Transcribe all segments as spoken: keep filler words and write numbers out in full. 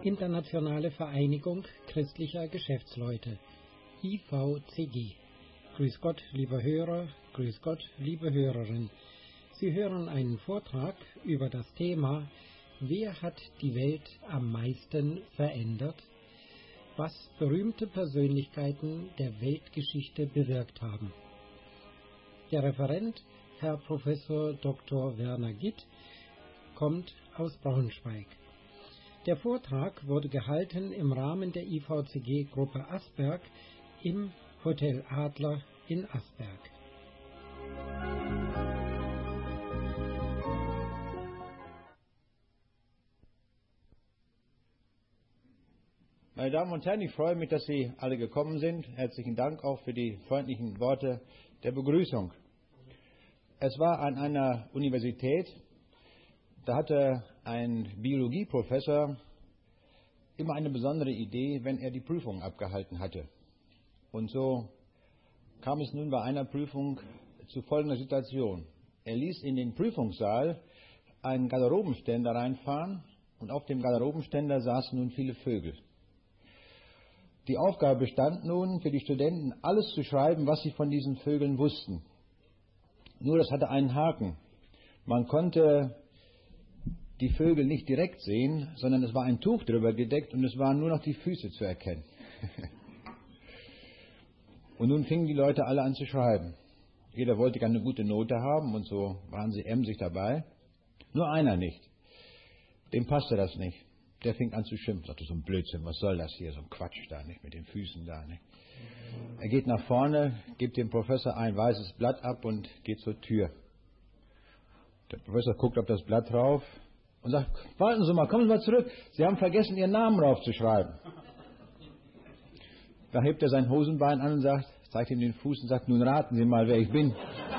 Internationale Vereinigung christlicher Geschäftsleute, I V C G. Grüß Gott, lieber Hörer, grüß Gott, liebe Hörerin. Sie hören einen Vortrag über das Thema Wer hat die Welt am meisten verändert? Was berühmte Persönlichkeiten der Weltgeschichte bewirkt haben. Der Referent, Herr Professor Doktor Werner Gitt, kommt aus Braunschweig. Der Vortrag wurde gehalten im Rahmen der I V C G-Gruppe Asberg im Hotel Adler in Asberg. Meine Damen und Herren, ich freue mich, dass Sie alle gekommen sind. Herzlichen Dank auch für die freundlichen Worte der Begrüßung. Es war an einer Universität, da hatte ein Biologieprofessor immer eine besondere Idee, wenn er die Prüfung abgehalten hatte. Und so kam es nun bei einer Prüfung zu folgender Situation. Er ließ in den Prüfungssaal einen Garderobenständer reinfahren und auf dem Garderobenständer saßen nun viele Vögel. Die Aufgabe bestand nun für die Studenten, alles zu schreiben, was sie von diesen Vögeln wussten. Nur das hatte einen Haken. Man konnte die Vögel nicht direkt sehen, sondern es war ein Tuch drüber gedeckt und es waren nur noch die Füße zu erkennen. Und nun fingen die Leute alle an zu schreiben. Jeder wollte gerne eine gute Note haben und so waren sie emsig dabei. Nur einer nicht. Dem passte das nicht. Der fing an zu schimpfen, sagte, so ein Blödsinn, was soll das hier, so ein Quatsch da, nicht, mit den Füßen da, nicht. Er geht nach vorne, gibt dem Professor ein weißes Blatt ab und geht zur Tür. Der Professor guckt auf das Blatt drauf und sagt, warten Sie mal, kommen Sie mal zurück, Sie haben vergessen, Ihren Namen draufzuschreiben. Da hebt er sein Hosenbein an und sagt, zeigt ihm den Fuß und sagt, nun raten Sie mal, wer ich bin.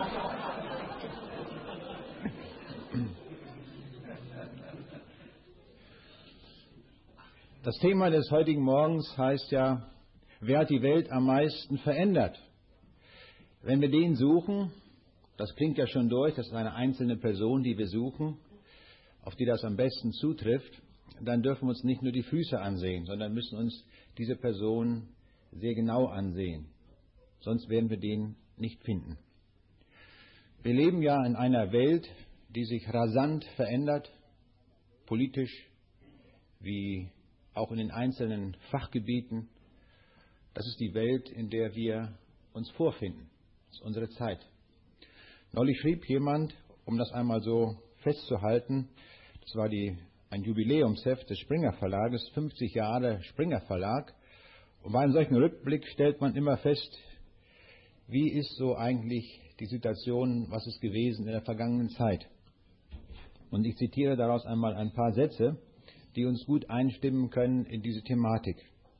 Das Thema des heutigen Morgens heißt ja, wer hat die Welt am meisten verändert? Wenn wir den suchen, das klingt ja schon durch, das ist eine einzelne Person, die wir suchen, auf die das am besten zutrifft, dann dürfen wir uns nicht nur die Füße ansehen, sondern müssen uns diese Person sehr genau ansehen. Sonst werden wir den nicht finden. Wir leben ja in einer Welt, die sich rasant verändert, politisch wie auch in den einzelnen Fachgebieten. Das ist die Welt, in der wir uns vorfinden. Das ist unsere Zeit. Neulich schrieb jemand, um das einmal so festzuhalten, das war die, ein Jubiläumsheft des Springer Verlages, fünfzig Jahre Springer Verlag. Und bei einem solchen Rückblick stellt man immer fest, wie ist so eigentlich die Situation, was ist gewesen in der vergangenen Zeit. Und ich zitiere daraus einmal ein paar Sätze, die uns gut einstimmen können in diese Thematik.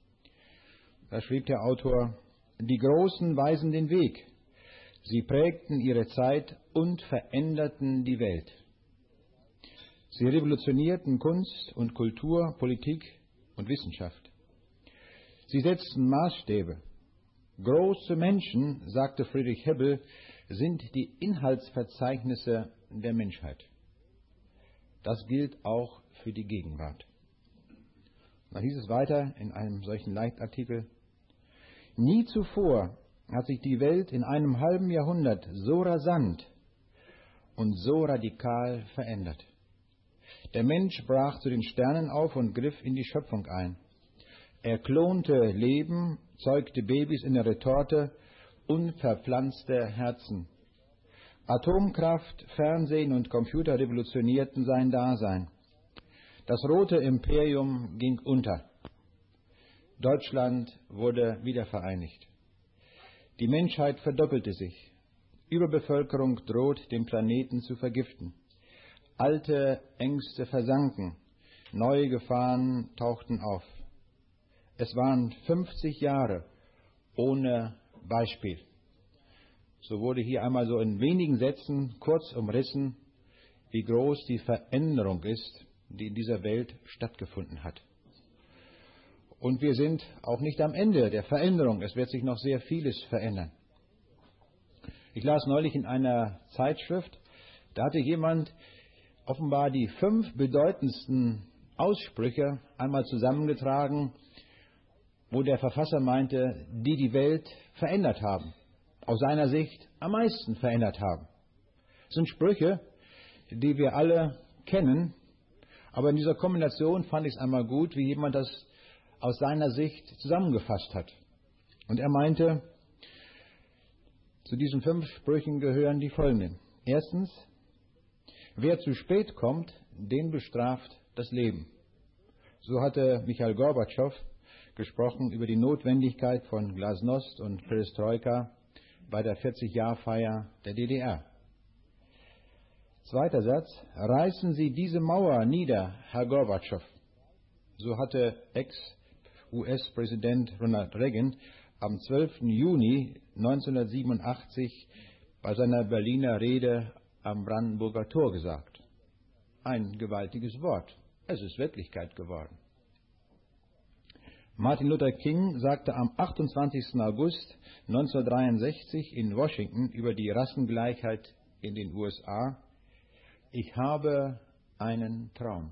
Da schrieb der Autor, die Großen weisen den Weg. Sie prägten ihre Zeit und veränderten die Welt. Sie revolutionierten Kunst und Kultur, Politik und Wissenschaft. Sie setzten Maßstäbe. Große Menschen, sagte Friedrich Hebbel, sind die Inhaltsverzeichnisse der Menschheit. Das gilt auch für die Gegenwart. Da hieß es weiter in einem solchen Leitartikel, nie zuvor hat sich die Welt in einem halben Jahrhundert so rasant und so radikal verändert. Der Mensch brach zu den Sternen auf und griff in die Schöpfung ein. Er klonte Leben, zeugte Babys in der Retorte und verpflanzte Herzen. Atomkraft, Fernsehen und Computer revolutionierten sein Dasein. Das rote Imperium ging unter. Deutschland wurde wiedervereinigt. Die Menschheit verdoppelte sich. Überbevölkerung droht, den Planeten zu vergiften. Alte Ängste versanken. Neue Gefahren tauchten auf. Es waren fünfzig Jahre ohne Beispiel. So wurde hier einmal so in wenigen Sätzen kurz umrissen, wie groß die Veränderung ist, die in dieser Welt stattgefunden hat. Und wir sind auch nicht am Ende der Veränderung. Es wird sich noch sehr vieles verändern. Ich las neulich in einer Zeitschrift, da hatte jemand offenbar die fünf bedeutendsten Aussprüche einmal zusammengetragen, wo der Verfasser meinte, die die Welt verändert haben, aus seiner Sicht am meisten verändert haben. Das sind Sprüche, die wir alle kennen, aber in dieser Kombination fand ich es einmal gut, wie jemand das aus seiner Sicht zusammengefasst hat. Und er meinte, zu diesen fünf Sprüchen gehören die folgenden. Erstens, wer zu spät kommt, den bestraft das Leben. So hatte Michail Gorbatschow gesprochen über die Notwendigkeit von Glasnost und Perestroika bei der vierzig-Jahr-Feier der D D R. Zweiter Satz, reißen Sie diese Mauer nieder, Herr Gorbatschow. So hatte Ex-U S-Präsident Ronald Reagan am zwölften Juni neunzehnhundertsiebenundachtzig bei seiner Berliner Rede am Brandenburger Tor gesagt. Ein gewaltiges Wort. Es ist Wirklichkeit geworden. Martin Luther King sagte am achtundzwanzigsten August neunzehnhundertdreiundsechzig in Washington über die Rassengleichheit in den U S A, ich habe einen Traum.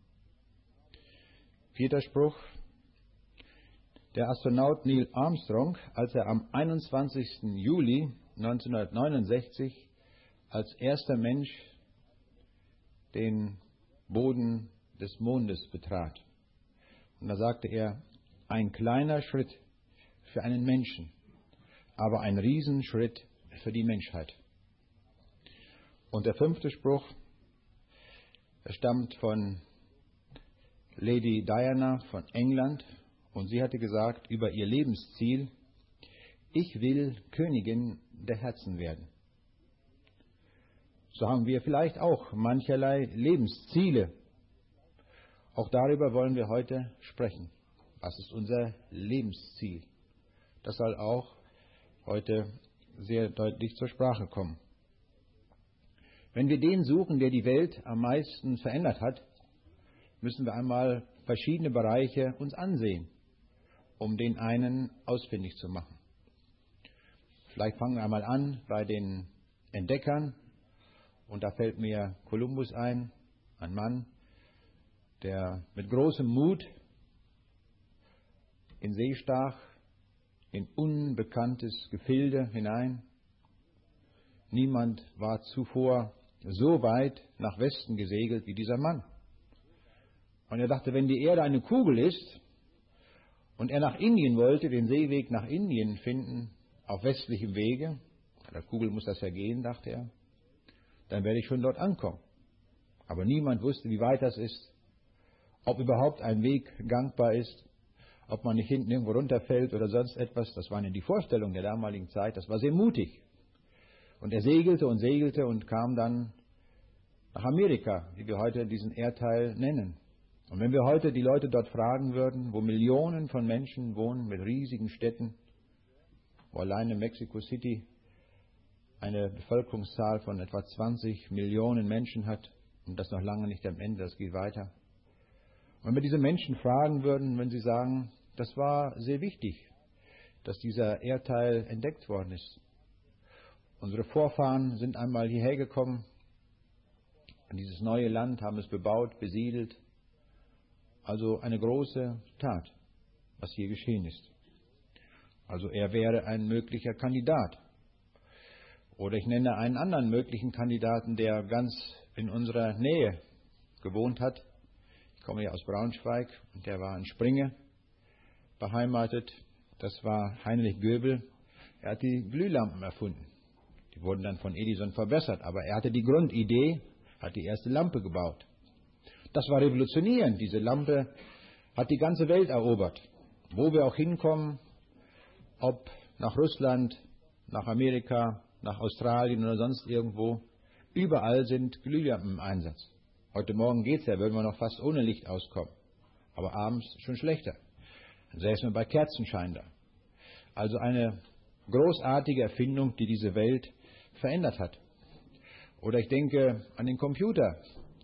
Vierter Spruch, der Astronaut Neil Armstrong, als er am einundzwanzigsten Juli neunzehnhundertneunundsechzig als erster Mensch den Boden des Mondes betrat. Und da sagte er, ein kleiner Schritt für einen Menschen, aber ein Riesenschritt für die Menschheit. Und der fünfte Spruch, er stammt von Lady Diana von England und sie hatte gesagt über ihr Lebensziel, ich will Königin der Herzen werden. So haben wir vielleicht auch mancherlei Lebensziele. Auch darüber wollen wir heute sprechen. Was ist unser Lebensziel? Das soll auch heute sehr deutlich zur Sprache kommen. Wenn wir den suchen, der die Welt am meisten verändert hat, müssen wir einmal verschiedene Bereiche uns ansehen, um den einen ausfindig zu machen. Vielleicht fangen wir einmal an bei den Entdeckern. Und da fällt mir Kolumbus ein, ein Mann, der mit großem Mut in See stach, in unbekanntes Gefilde hinein. Niemand war zuvor so weit nach Westen gesegelt wie dieser Mann. Und er dachte, wenn die Erde eine Kugel ist und er nach Indien wollte, den Seeweg nach Indien finden, auf westlichem Wege, bei der Kugel muss das ja gehen, dachte er, dann werde ich schon dort ankommen. Aber niemand wusste, wie weit das ist, ob überhaupt ein Weg gangbar ist, ob man nicht hinten irgendwo runterfällt oder sonst etwas. Das waren ja die Vorstellungen der damaligen Zeit. Das war sehr mutig. Und er segelte und segelte und kam dann nach Amerika, wie wir heute diesen Erdteil nennen. Und wenn wir heute die Leute dort fragen würden, wo Millionen von Menschen wohnen mit riesigen Städten, wo alleine Mexico City eine Bevölkerungszahl von etwa zwanzig Millionen Menschen hat, und das noch lange nicht am Ende, das geht weiter. Und wenn wir diese Menschen fragen würden, wenn sie sagen, das war sehr wichtig, dass dieser Erdteil entdeckt worden ist. Unsere Vorfahren sind einmal hierher gekommen, in dieses neue Land, haben es bebaut, besiedelt. Also eine große Tat, was hier geschehen ist. Also er wäre ein möglicher Kandidat. Oder ich nenne einen anderen möglichen Kandidaten, der ganz in unserer Nähe gewohnt hat. Ich komme ja aus Braunschweig und der war in Springe beheimatet. Das war Heinrich Göbel. Er hat die Glühlampen erfunden. Die wurden dann von Edison verbessert, aber er hatte die Grundidee, hat die erste Lampe gebaut. Das war revolutionierend. Diese Lampe hat die ganze Welt erobert. Wo wir auch hinkommen, ob nach Russland, nach Amerika, nach Australien oder sonst irgendwo, überall sind Glühlampen im Einsatz. Heute Morgen geht's ja, würden wir noch fast ohne Licht auskommen. Aber abends schon schlechter. Dann säßen wir bei Kerzenschein da. Also eine großartige Erfindung, die diese Welt verändert hat. Oder ich denke an den Computer,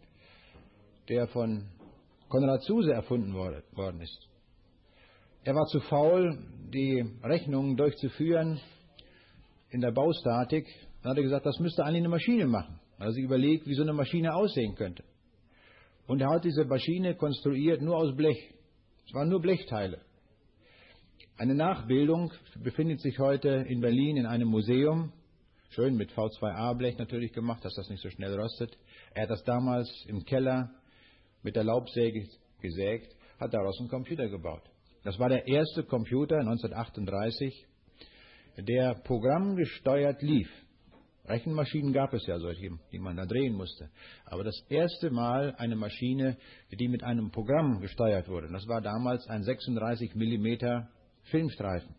der von Konrad Zuse erfunden worden ist. Er war zu faul, die Rechnungen durchzuführen in der Baustatik. Dann hat er gesagt, das müsste eigentlich eine Maschine machen. Er hat sich überlegt, wie so eine Maschine aussehen könnte. Und er hat diese Maschine konstruiert nur aus Blech. Es waren nur Blechteile. Eine Nachbildung befindet sich heute in Berlin in einem Museum. Schön mit V zwei A Blech natürlich gemacht, dass das nicht so schnell rostet. Er hat das damals im Keller mit der Laubsäge gesägt, hat daraus einen Computer gebaut. Das war der erste Computer neunzehnhundertachtunddreißig, der programmgesteuert lief. Rechenmaschinen gab es ja solche, die man da drehen musste. Aber das erste Mal eine Maschine, die mit einem Programm gesteuert wurde. Das war damals ein sechsunddreißig Millimeter Filmstreifen.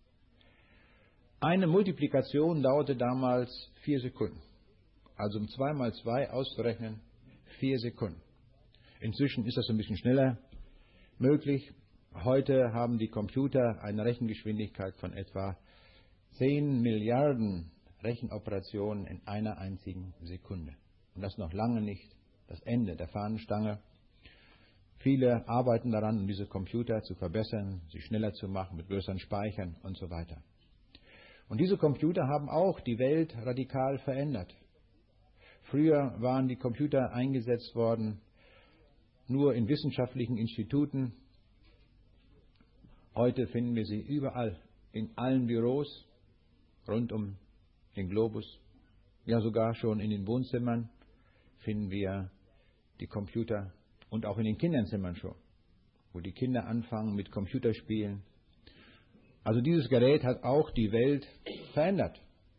Eine Multiplikation dauerte damals vier Sekunden. Also um zwei mal zwei auszurechnen, vier Sekunden. Inzwischen ist das ein bisschen schneller möglich. Heute haben die Computer eine Rechengeschwindigkeit von etwa zehn Milliarden Rechenoperationen in einer einzigen Sekunde. Und das noch lange nicht das Ende der Fahnenstange. Viele arbeiten daran, um diese Computer zu verbessern, sie schneller zu machen, mit größeren Speichern und so weiter. Und diese Computer haben auch die Welt radikal verändert. Früher waren die Computer eingesetzt worden nur in wissenschaftlichen Instituten. Heute finden wir sie überall, in allen Büros, rund um den Globus. Ja, sogar schon in den Wohnzimmern finden wir die Computer und auch in den Kinderzimmern schon, wo die Kinder anfangen mit Computerspielen. Also dieses Gerät hat auch die Welt verändert.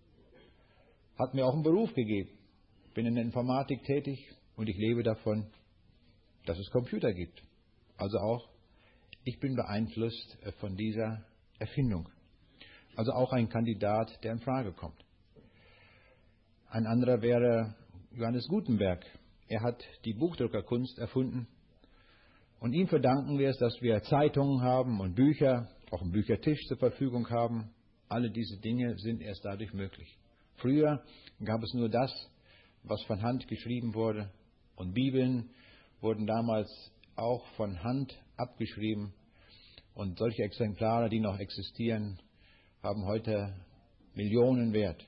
Hat mir auch einen Beruf gegeben. Ich bin in der Informatik tätig und ich lebe davon, dass es Computer gibt. Also auch, ich bin beeinflusst von dieser Erfindung. Also auch ein Kandidat, der in Frage kommt. Ein anderer wäre Johannes Gutenberg. Er hat die Buchdruckerkunst erfunden. Und ihm verdanken wir es, dass wir Zeitungen haben und Bücher, auch einen Büchertisch zur Verfügung haben. Alle diese Dinge sind erst dadurch möglich. Früher gab es nur das, was von Hand geschrieben wurde. Und Bibeln wurden damals auch von Hand abgeschrieben. Und solche Exemplare, die noch existieren, haben heute Millionen wert.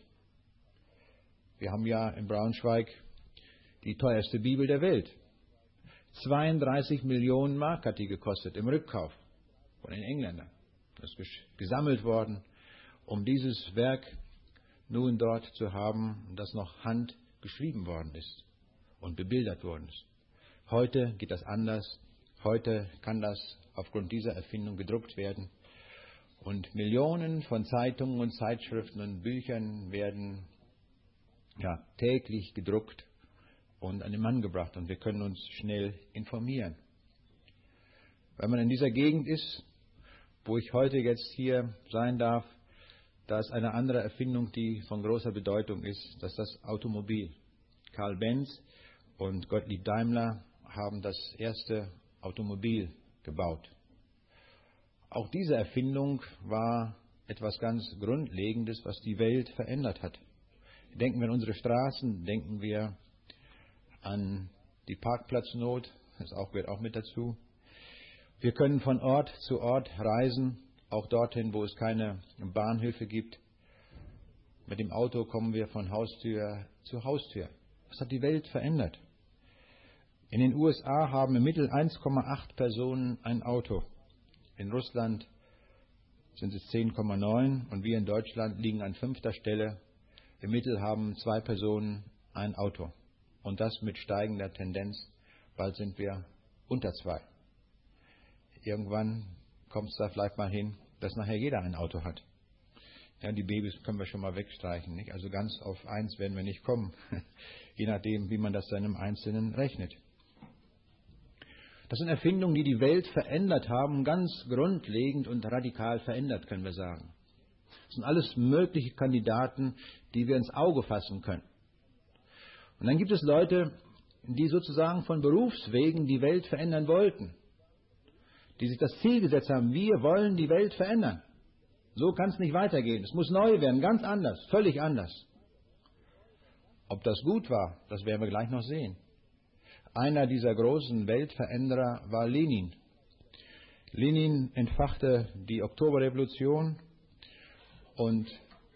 Wir haben ja in Braunschweig die teuerste Bibel der Welt. zweiunddreißig Millionen Mark hat die gekostet im Rückkauf von den Engländern. Das ist gesammelt worden, um dieses Werk nun dort zu haben, das noch handgeschrieben worden ist und bebildert worden ist. Heute geht das anders. Heute kann das aufgrund dieser Erfindung gedruckt werden. Und Millionen von Zeitungen und Zeitschriften und Büchern werden ja, täglich gedruckt und an den Mann gebracht. Und wir können uns schnell informieren. Wenn man in dieser Gegend ist, wo ich heute jetzt hier sein darf, da ist eine andere Erfindung, die von großer Bedeutung ist. Das ist das Automobil. Karl Benz und Gottlieb Daimler haben das erste Automobil gebaut. Auch diese Erfindung war etwas ganz Grundlegendes, was die Welt verändert hat. Denken wir an unsere Straßen, denken wir an die Parkplatznot, das auch, gehört auch mit dazu. Wir können von Ort zu Ort reisen, auch dorthin, wo es keine Bahnhöfe gibt. Mit dem Auto kommen wir von Haustür zu Haustür. Das hat die Welt verändert. In den U S A haben im Mittel eins Komma acht Personen ein Auto. In Russland sind es zehn Komma neun und wir in Deutschland liegen an fünfter Stelle. Im Mittel haben zwei Personen ein Auto. Und das mit steigender Tendenz. Bald sind wir unter zwei. Irgendwann kommt es da vielleicht mal hin, dass nachher jeder ein Auto hat. Ja, die Babys können wir schon mal wegstreichen, nicht? Also ganz auf eins werden wir nicht kommen. Je nachdem, wie man das dann im Einzelnen rechnet. Das sind Erfindungen, die die Welt verändert haben, ganz grundlegend und radikal verändert, können wir sagen. Das sind alles mögliche Kandidaten, die wir ins Auge fassen können. Und dann gibt es Leute, die sozusagen von Berufswegen die Welt verändern wollten. Die sich das Ziel gesetzt haben, wir wollen die Welt verändern. So kann es nicht weitergehen. Es muss neu werden, ganz anders, völlig anders. Ob das gut war, das werden wir gleich noch sehen. Einer dieser großen Weltveränderer war Lenin. Lenin entfachte die Oktoberrevolution und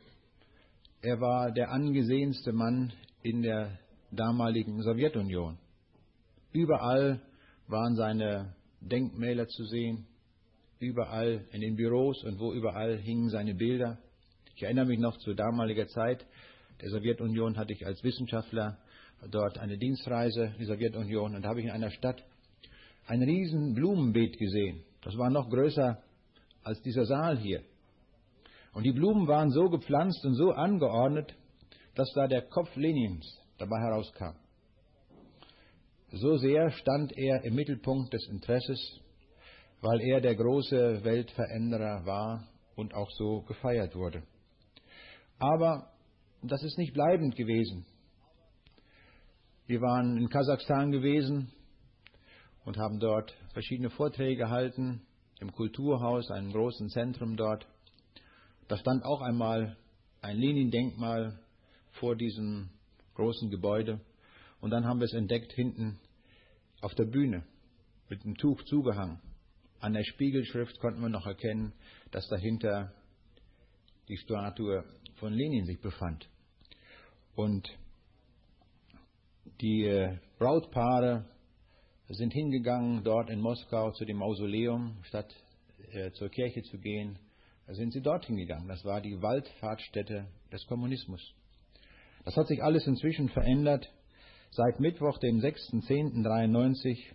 er war der angesehenste Mann in der damaligen Sowjetunion. Überall waren seine Denkmäler zu sehen. Überall in den Büros und wo überall hingen seine Bilder. Ich erinnere mich noch zu damaliger Zeit der Sowjetunion, hatte ich als Wissenschaftler dort eine Dienstreise in die Sowjetunion und da habe ich in einer Stadt ein riesen Blumenbeet gesehen. Das war noch größer als dieser Saal hier. Und die Blumen waren so gepflanzt und so angeordnet, dass da der Kopf Lenins dabei herauskam. So sehr stand er im Mittelpunkt des Interesses, weil er der große Weltveränderer war und auch so gefeiert wurde. Aber das ist nicht bleibend gewesen. Wir waren in Kasachstan gewesen und haben dort verschiedene Vorträge gehalten, im Kulturhaus, einem großen Zentrum dort. Da stand auch einmal ein Lenin-Denkmal vor diesem großen Gebäude. Und dann haben wir es entdeckt hinten auf der Bühne mit einem Tuch zugehangen. An der Spiegelschrift konnten wir noch erkennen, dass dahinter die Statue von Lenin sich befand. Und die äh, Brautpaare sind hingegangen dort in Moskau zu dem Mausoleum, statt äh, zur Kirche zu gehen, sind sie dort hingegangen. Das war die Wallfahrtsstätte des Kommunismus. Das hat sich alles inzwischen verändert. Seit Mittwoch, dem sechsten zehnten dreiundneunzig,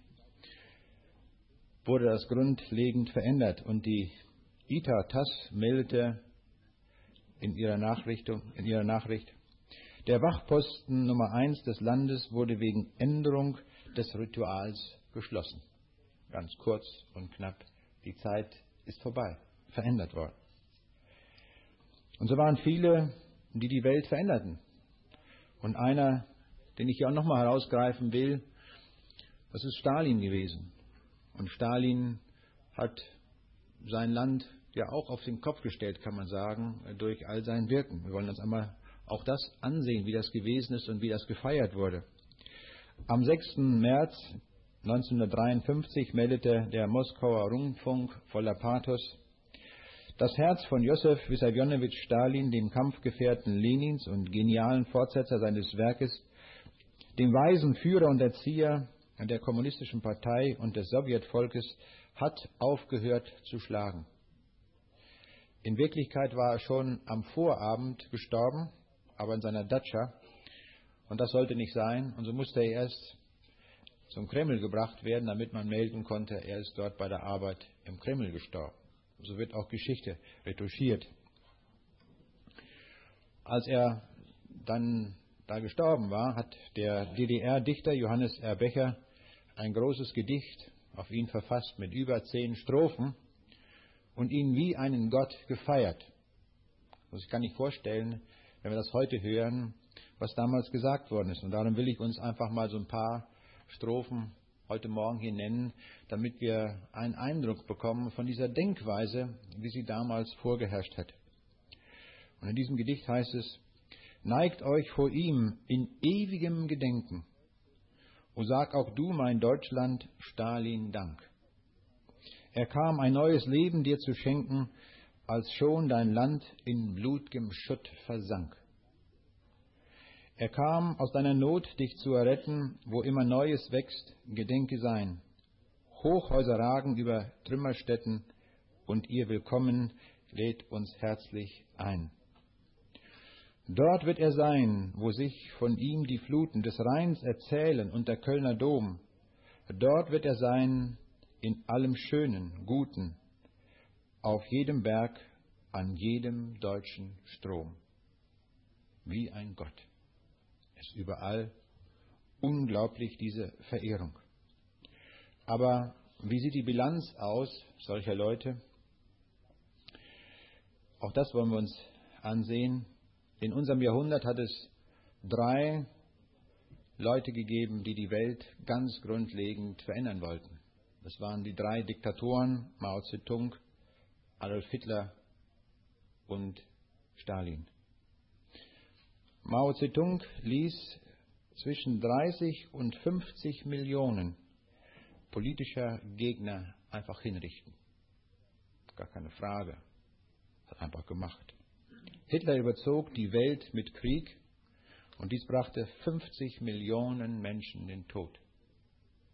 wurde das grundlegend verändert. Und die I T A T A S meldete in ihrer Nachricht, in ihrer Nachricht, der Wachposten Nummer eins des Landes wurde wegen Änderung des Rituals geschlossen. Ganz kurz und knapp, die Zeit ist vorbei, verändert worden. Und so waren viele, die die Welt veränderten. Und einer, den ich hier auch nochmal herausgreifen will, das ist Stalin gewesen. Und Stalin hat sein Land ja auch auf den Kopf gestellt, kann man sagen, durch all sein Wirken. Wir wollen uns einmal auch das ansehen, wie das gewesen ist und wie das gefeiert wurde. Am sechsten März neunzehnhundertdreiundfünfzig meldete der Moskauer Rundfunk voller Pathos: Das Herz von Josef Wissarionowitsch Stalin, dem Kampfgefährten Lenins und genialen Fortsetzer seines Werkes, dem weisen Führer und Erzieher der kommunistischen Partei und des Sowjetvolkes, hat aufgehört zu schlagen. In Wirklichkeit war er schon am Vorabend gestorben, aber in seiner Datscha. Und das sollte nicht sein. Und so musste er erst zum Kreml gebracht werden, damit man melden konnte, er ist dort bei der Arbeit im Kreml gestorben. So wird auch Geschichte retuschiert. Als er dann da gestorben war, hat der D D R-Dichter Johannes R. Becher ein großes Gedicht auf ihn verfasst mit über zehn Strophen und ihn wie einen Gott gefeiert. Also ich kann nicht vorstellen, wenn wir das heute hören, was damals gesagt worden ist. Und darum will ich uns einfach mal so ein paar Strophen heute Morgen hier nennen, damit wir einen Eindruck bekommen von dieser Denkweise, wie sie damals vorgeherrscht hat. Und in diesem Gedicht heißt es: Neigt euch vor ihm in ewigem Gedenken, o sag auch du, mein Deutschland, Stalin Dank. Er kam, ein neues Leben dir zu schenken, als schon dein Land in blut'gem Schutt versank. Er kam aus deiner Not, dich zu erretten, wo immer Neues wächst, gedenke sein. Hochhäuser ragen über Trümmerstätten, und ihr Willkommen lädt uns herzlich ein. Dort wird er sein, wo sich von ihm die Fluten des Rheins erzählen und der Kölner Dom. Dort wird er sein, in allem Schönen, Guten, auf jedem Berg, an jedem deutschen Strom. Wie ein Gott. Es ist überall unglaublich, diese Verehrung. Aber wie sieht die Bilanz aus solcher Leute? Auch das wollen wir uns ansehen. In unserem Jahrhundert hat es drei Leute gegeben, die die Welt ganz grundlegend verändern wollten. Das waren die drei Diktatoren, Mao Zedong, Adolf Hitler und Stalin. Mao Zedong ließ zwischen dreißig und fünfzig Millionen politischer Gegner einfach hinrichten. Gar keine Frage. Hat einfach gemacht. Hitler überzog die Welt mit Krieg und dies brachte fünfzig Millionen Menschen den Tod.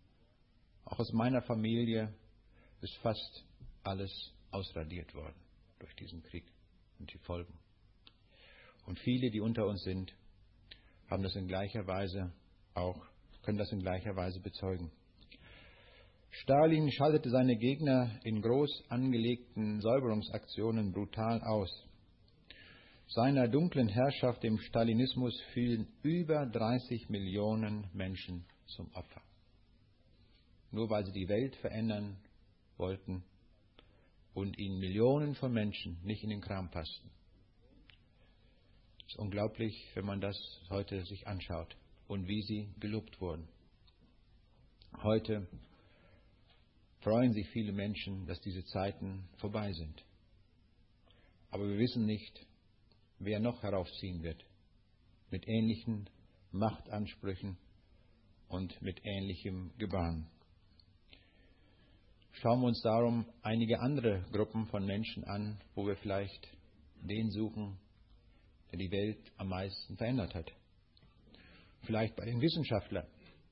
Auch aus meiner Familie ist fast alles ausradiert worden durch diesen Krieg und die Folgen. Und viele, die unter uns sind, haben das in gleicher Weise auch, können das in gleicher Weise bezeugen. Stalin schaltete seine Gegner in groß angelegten Säuberungsaktionen brutal aus. Seiner dunklen Herrschaft, dem Stalinismus, fielen über dreißig Millionen Menschen zum Opfer. Nur weil sie die Welt verändern wollten und ihnen Millionen von Menschen nicht in den Kram passten. Es ist unglaublich, wenn man das heute sich anschaut und wie sie gelobt wurden. Heute freuen sich viele Menschen, dass diese Zeiten vorbei sind. Aber wir wissen nicht, wer noch heraufziehen wird, mit ähnlichen Machtansprüchen und mit ähnlichem Gebaren. Schauen wir uns darum einige andere Gruppen von Menschen an, wo wir vielleicht den suchen, der die Welt am meisten verändert hat. Vielleicht bei den Wissenschaftlern.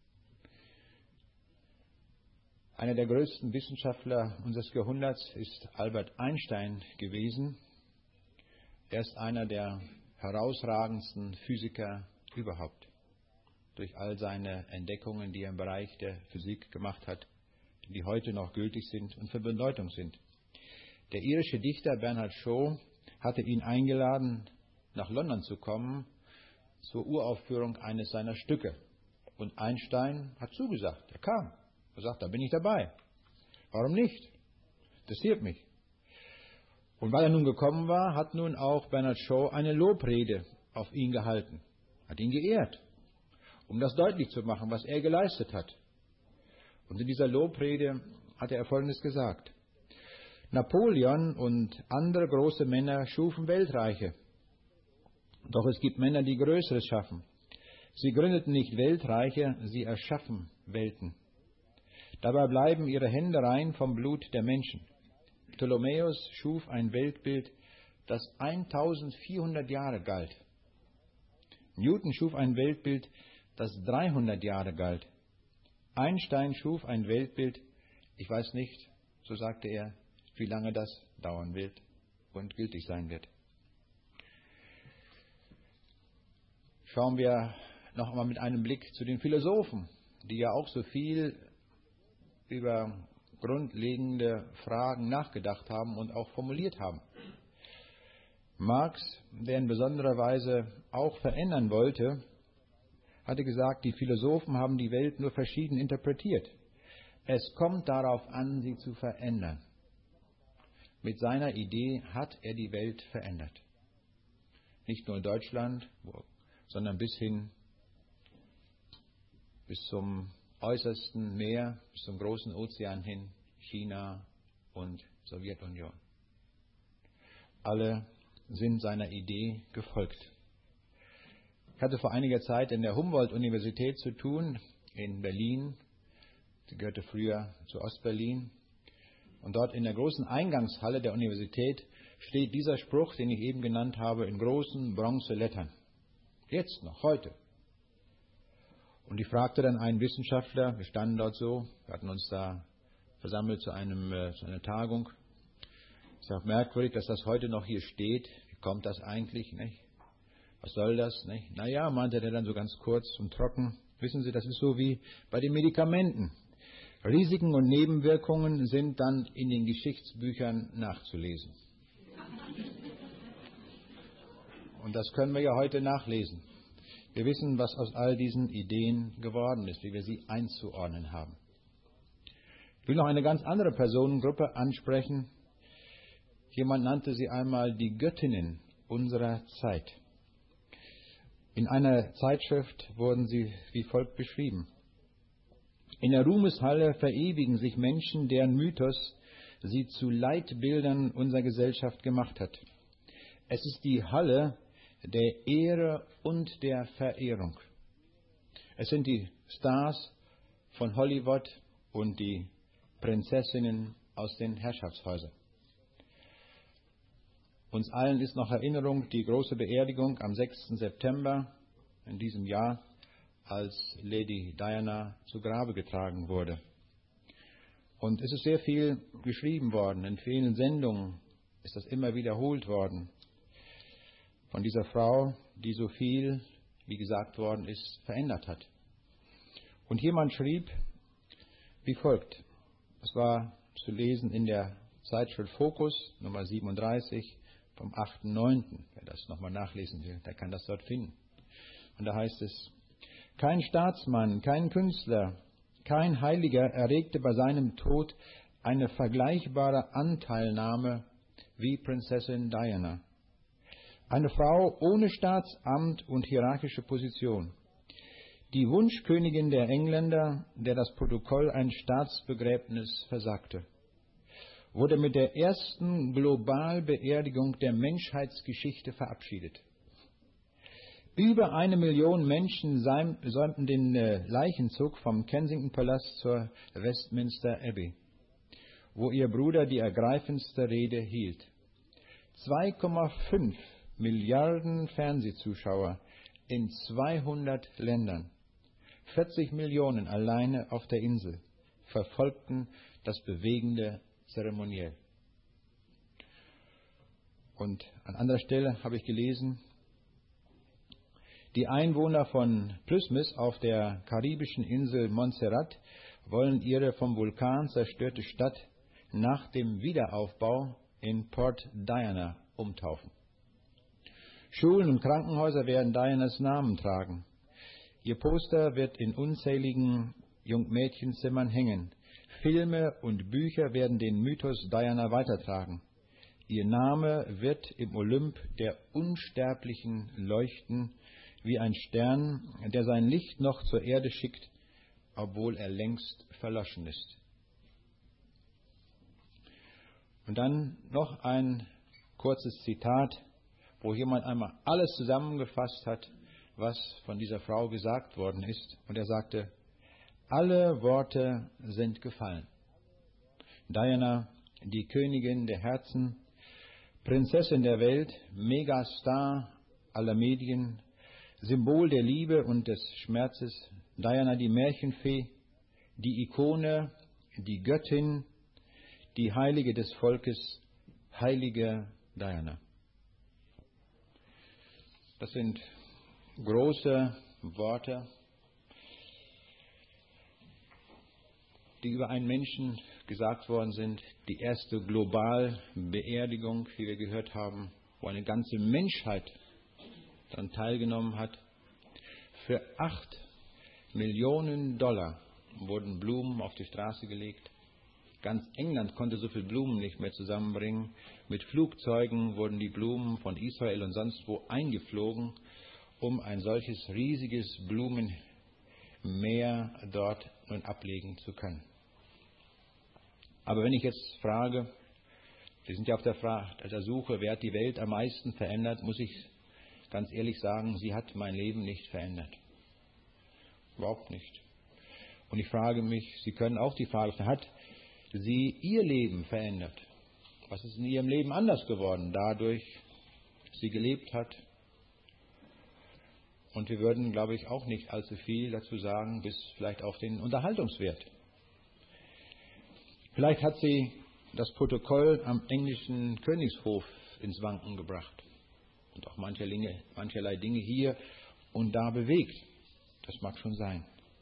Einer der größten Wissenschaftler unseres Jahrhunderts ist Albert Einstein gewesen. Er ist einer der herausragendsten Physiker überhaupt. Durch all seine Entdeckungen, die er im Bereich der Physik gemacht hat, die heute noch gültig sind und von Bedeutung sind. Der irische Dichter Bernard Shaw hatte ihn eingeladen, nach London zu kommen, zur Uraufführung eines seiner Stücke. Und Einstein hat zugesagt. Er kam. Er sagt, da bin ich dabei. Warum nicht? Interessiert mich. Und weil er nun gekommen war, hat nun auch Bernard Shaw eine Lobrede auf ihn gehalten. Hat ihn geehrt, um das deutlich zu machen, was er geleistet hat. Und in dieser Lobrede hat er Folgendes gesagt. Napoleon und andere große Männer schufen Weltreiche. Doch es gibt Männer, die Größeres schaffen. Sie gründeten nicht Weltreiche, sie erschaffen Welten. Dabei bleiben ihre Hände rein vom Blut der Menschen. Ptolemäus schuf ein Weltbild, das eintausendvierhundert Jahre galt. Newton schuf ein Weltbild, das dreihundert Jahre galt. Einstein schuf ein Weltbild, ich weiß nicht, so sagte er, wie lange das dauern wird und gültig sein wird. Schauen wir noch einmal mit einem Blick zu den Philosophen, die ja auch so viel über grundlegende Fragen nachgedacht haben und auch formuliert haben. Marx, der in besonderer Weise auch verändern wollte, hatte gesagt, die Philosophen haben die Welt nur verschieden interpretiert. Es kommt darauf an, sie zu verändern. Mit seiner Idee hat er die Welt verändert. Nicht nur in Deutschland, sondern bis hin, bis zum äußersten Meer, bis zum großen Ozean hin, China und Sowjetunion. Alle sind seiner Idee gefolgt. Ich hatte vor einiger Zeit in der Humboldt-Universität zu tun, in Berlin. Sie gehörte früher zu Ostberlin. Und dort in der großen Eingangshalle der Universität steht dieser Spruch, den ich eben genannt habe, in großen Bronzelettern. Jetzt noch, heute. Und ich fragte dann einen Wissenschaftler, wir standen dort so, wir hatten uns da versammelt zu, einem, äh, zu einer Tagung. Ich sage, merkwürdig, dass das heute noch hier steht. Wie kommt das eigentlich, nicht? Was soll das, nicht? Naja, meinte er dann so ganz kurz und trocken. Wissen Sie, das ist so wie bei den Medikamenten. Risiken und Nebenwirkungen sind dann in den Geschichtsbüchern nachzulesen. Und das können wir ja heute nachlesen. Wir wissen, was aus all diesen Ideen geworden ist, wie wir sie einzuordnen haben. Ich will noch eine ganz andere Personengruppe ansprechen. Jemand nannte sie einmal die Göttinnen unserer Zeit. In einer Zeitschrift wurden sie wie folgt beschrieben. In der Ruhmeshalle verewigen sich Menschen, deren Mythos sie zu Leitbildern unserer Gesellschaft gemacht hat. Es ist die Halle der Ehre und der Verehrung. Es sind die Stars von Hollywood und die Prinzessinnen aus den Herrschaftshäusern. Uns allen ist noch Erinnerung die große Beerdigung am sechsten September in diesem Jahr, als Lady Diana zu Grabe getragen wurde. Und es ist sehr viel geschrieben worden, in vielen Sendungen ist das immer wiederholt worden von dieser Frau, die so viel, wie gesagt worden ist, verändert hat. Und jemand schrieb wie folgt. Es war zu lesen in der Zeitschrift Fokus, Nummer siebenunddreißig, vom achten neunten Wer das nochmal nachlesen will, der kann das dort finden. Und da heißt es, kein Staatsmann, kein Künstler, kein Heiliger erregte bei seinem Tod eine vergleichbare Anteilnahme wie Prinzessin Diana. Eine Frau ohne Staatsamt und hierarchische Position. Die Wunschkönigin der Engländer, der das Protokoll ein Staatsbegräbnis versagte, wurde mit der ersten Globalbeerdigung der Menschheitsgeschichte verabschiedet. Über eine Million Menschen säumten den Leichenzug vom Kensington Palast zur Westminster Abbey, wo ihr Bruder die ergreifendste Rede hielt. zwei Komma fünf Milliarden Fernsehzuschauer in zweihundert Ländern, vierzig Millionen alleine auf der Insel, verfolgten das bewegende Zeremoniell. Und an anderer Stelle habe ich gelesen, die Einwohner von Plymouth auf der karibischen Insel Montserrat wollen ihre vom Vulkan zerstörte Stadt nach dem Wiederaufbau in Port Diana umtaufen. Schulen und Krankenhäuser werden Dianas Namen tragen. Ihr Poster wird in unzähligen Jungmädchenzimmern hängen. Filme und Bücher werden den Mythos Diana weitertragen. Ihr Name wird im Olymp der Unsterblichen leuchten, wie ein Stern, der sein Licht noch zur Erde schickt, obwohl er längst verloschen ist. Und dann noch ein kurzes Zitat, wo jemand einmal alles zusammengefasst hat, was von dieser Frau gesagt worden ist. Und er sagte, alle Worte sind gefallen. Diana, die Königin der Herzen, Prinzessin der Welt, Megastar aller Medien, Symbol der Liebe und des Schmerzes, Diana die Märchenfee, die Ikone, die Göttin, die Heilige des Volkes, heilige Diana. Das sind große Worte, die über einen Menschen gesagt worden sind. Die erste Globalbeerdigung, wie wir gehört haben, wo eine ganze Menschheit daran teilgenommen hat. Für acht Millionen Dollar wurden Blumen auf die Straße gelegt. Ganz England konnte so viel Blumen nicht mehr zusammenbringen. Mit Flugzeugen wurden die Blumen von Israel und sonst wo eingeflogen, um ein solches riesiges Blumenmeer dort nun ablegen zu können. Aber wenn ich jetzt frage, wir sind ja auf der, Frage, auf der Suche, wer hat die Welt am meisten verändert, muss ich ganz ehrlich sagen, sie hat mein Leben nicht verändert. Überhaupt nicht. Und ich frage mich, Sie können auch die Frage stellen, hat sie ihr Leben verändert? Was ist in ihrem Leben anders geworden, dadurch, dass sie gelebt hat? Und wir würden, glaube ich, auch nicht allzu viel dazu sagen, bis vielleicht auf den Unterhaltungswert. Vielleicht hat sie das Protokoll am englischen Königshof ins Wanken gebracht und auch mancherlei, mancherlei Dinge hier und da bewegt. Das mag schon sein.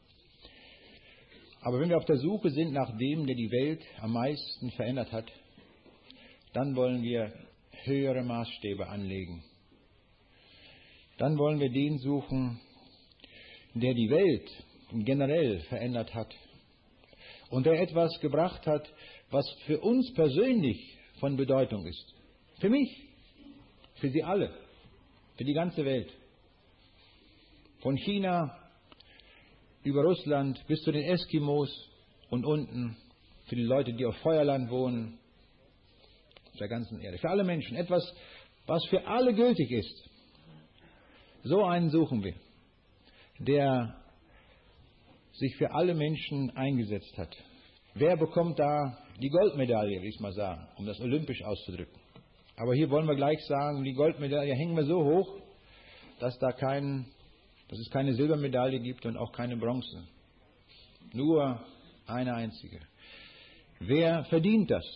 Aber wenn wir auf der Suche sind nach dem, der die Welt am meisten verändert hat, dann wollen wir höhere Maßstäbe anlegen. Dann wollen wir den suchen, der die Welt generell verändert hat und der etwas gebracht hat, was für uns persönlich von Bedeutung ist. Für mich, für Sie alle, für die ganze Welt. Von China über Russland bis zu den Eskimos und unten für die Leute, die auf Feuerland wohnen, auf der ganzen Erde. Für alle Menschen. Etwas, was für alle gültig ist. So einen suchen wir, der sich für alle Menschen eingesetzt hat. Wer bekommt da die Goldmedaille, will ich mal sagen, um das olympisch auszudrücken. Aber hier wollen wir gleich sagen, die Goldmedaille hängen wir so hoch, dass da kein, dass es keine Silbermedaille gibt und auch keine Bronze. Nur eine einzige. Wer verdient das?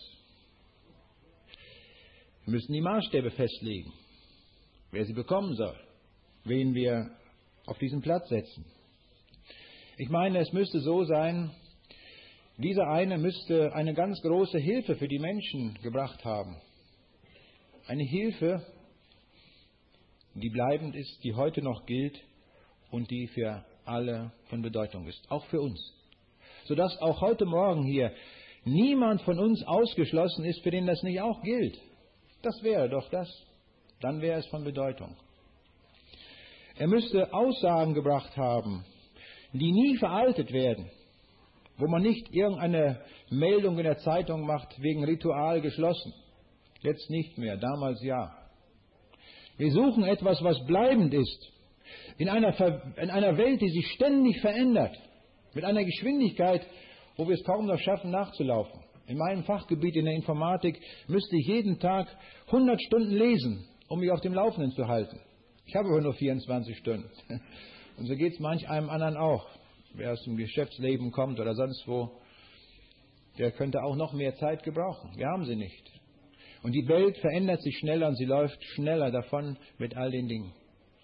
Wir müssen die Maßstäbe festlegen, wer sie bekommen soll, wen wir auf diesen Platz setzen. Ich meine, es müsste so sein, dieser eine müsste eine ganz große Hilfe für die Menschen gebracht haben. Eine Hilfe, die bleibend ist, die heute noch gilt und die für alle von Bedeutung ist, auch für uns. Sodass auch heute Morgen hier niemand von uns ausgeschlossen ist, für den das nicht auch gilt. Das wäre doch das. Dann wäre es von Bedeutung. Er müsste Aussagen gebracht haben, die nie veraltet werden, wo man nicht irgendeine Meldung in der Zeitung macht, wegen Ritual geschlossen. Jetzt nicht mehr, damals ja. Wir suchen etwas, was bleibend ist, in einer, Ver- in einer Welt, die sich ständig verändert, mit einer Geschwindigkeit, wo wir es kaum noch schaffen, nachzulaufen. In meinem Fachgebiet in der Informatik müsste ich jeden Tag hundert Stunden lesen, um mich auf dem Laufenden zu halten. Ich habe aber nur vierundzwanzig Stunden. Und so geht es manch einem anderen auch. Wer aus dem Geschäftsleben kommt oder sonst wo, der könnte auch noch mehr Zeit gebrauchen. Wir haben sie nicht. Und die Welt verändert sich schneller und sie läuft schneller davon mit all den Dingen.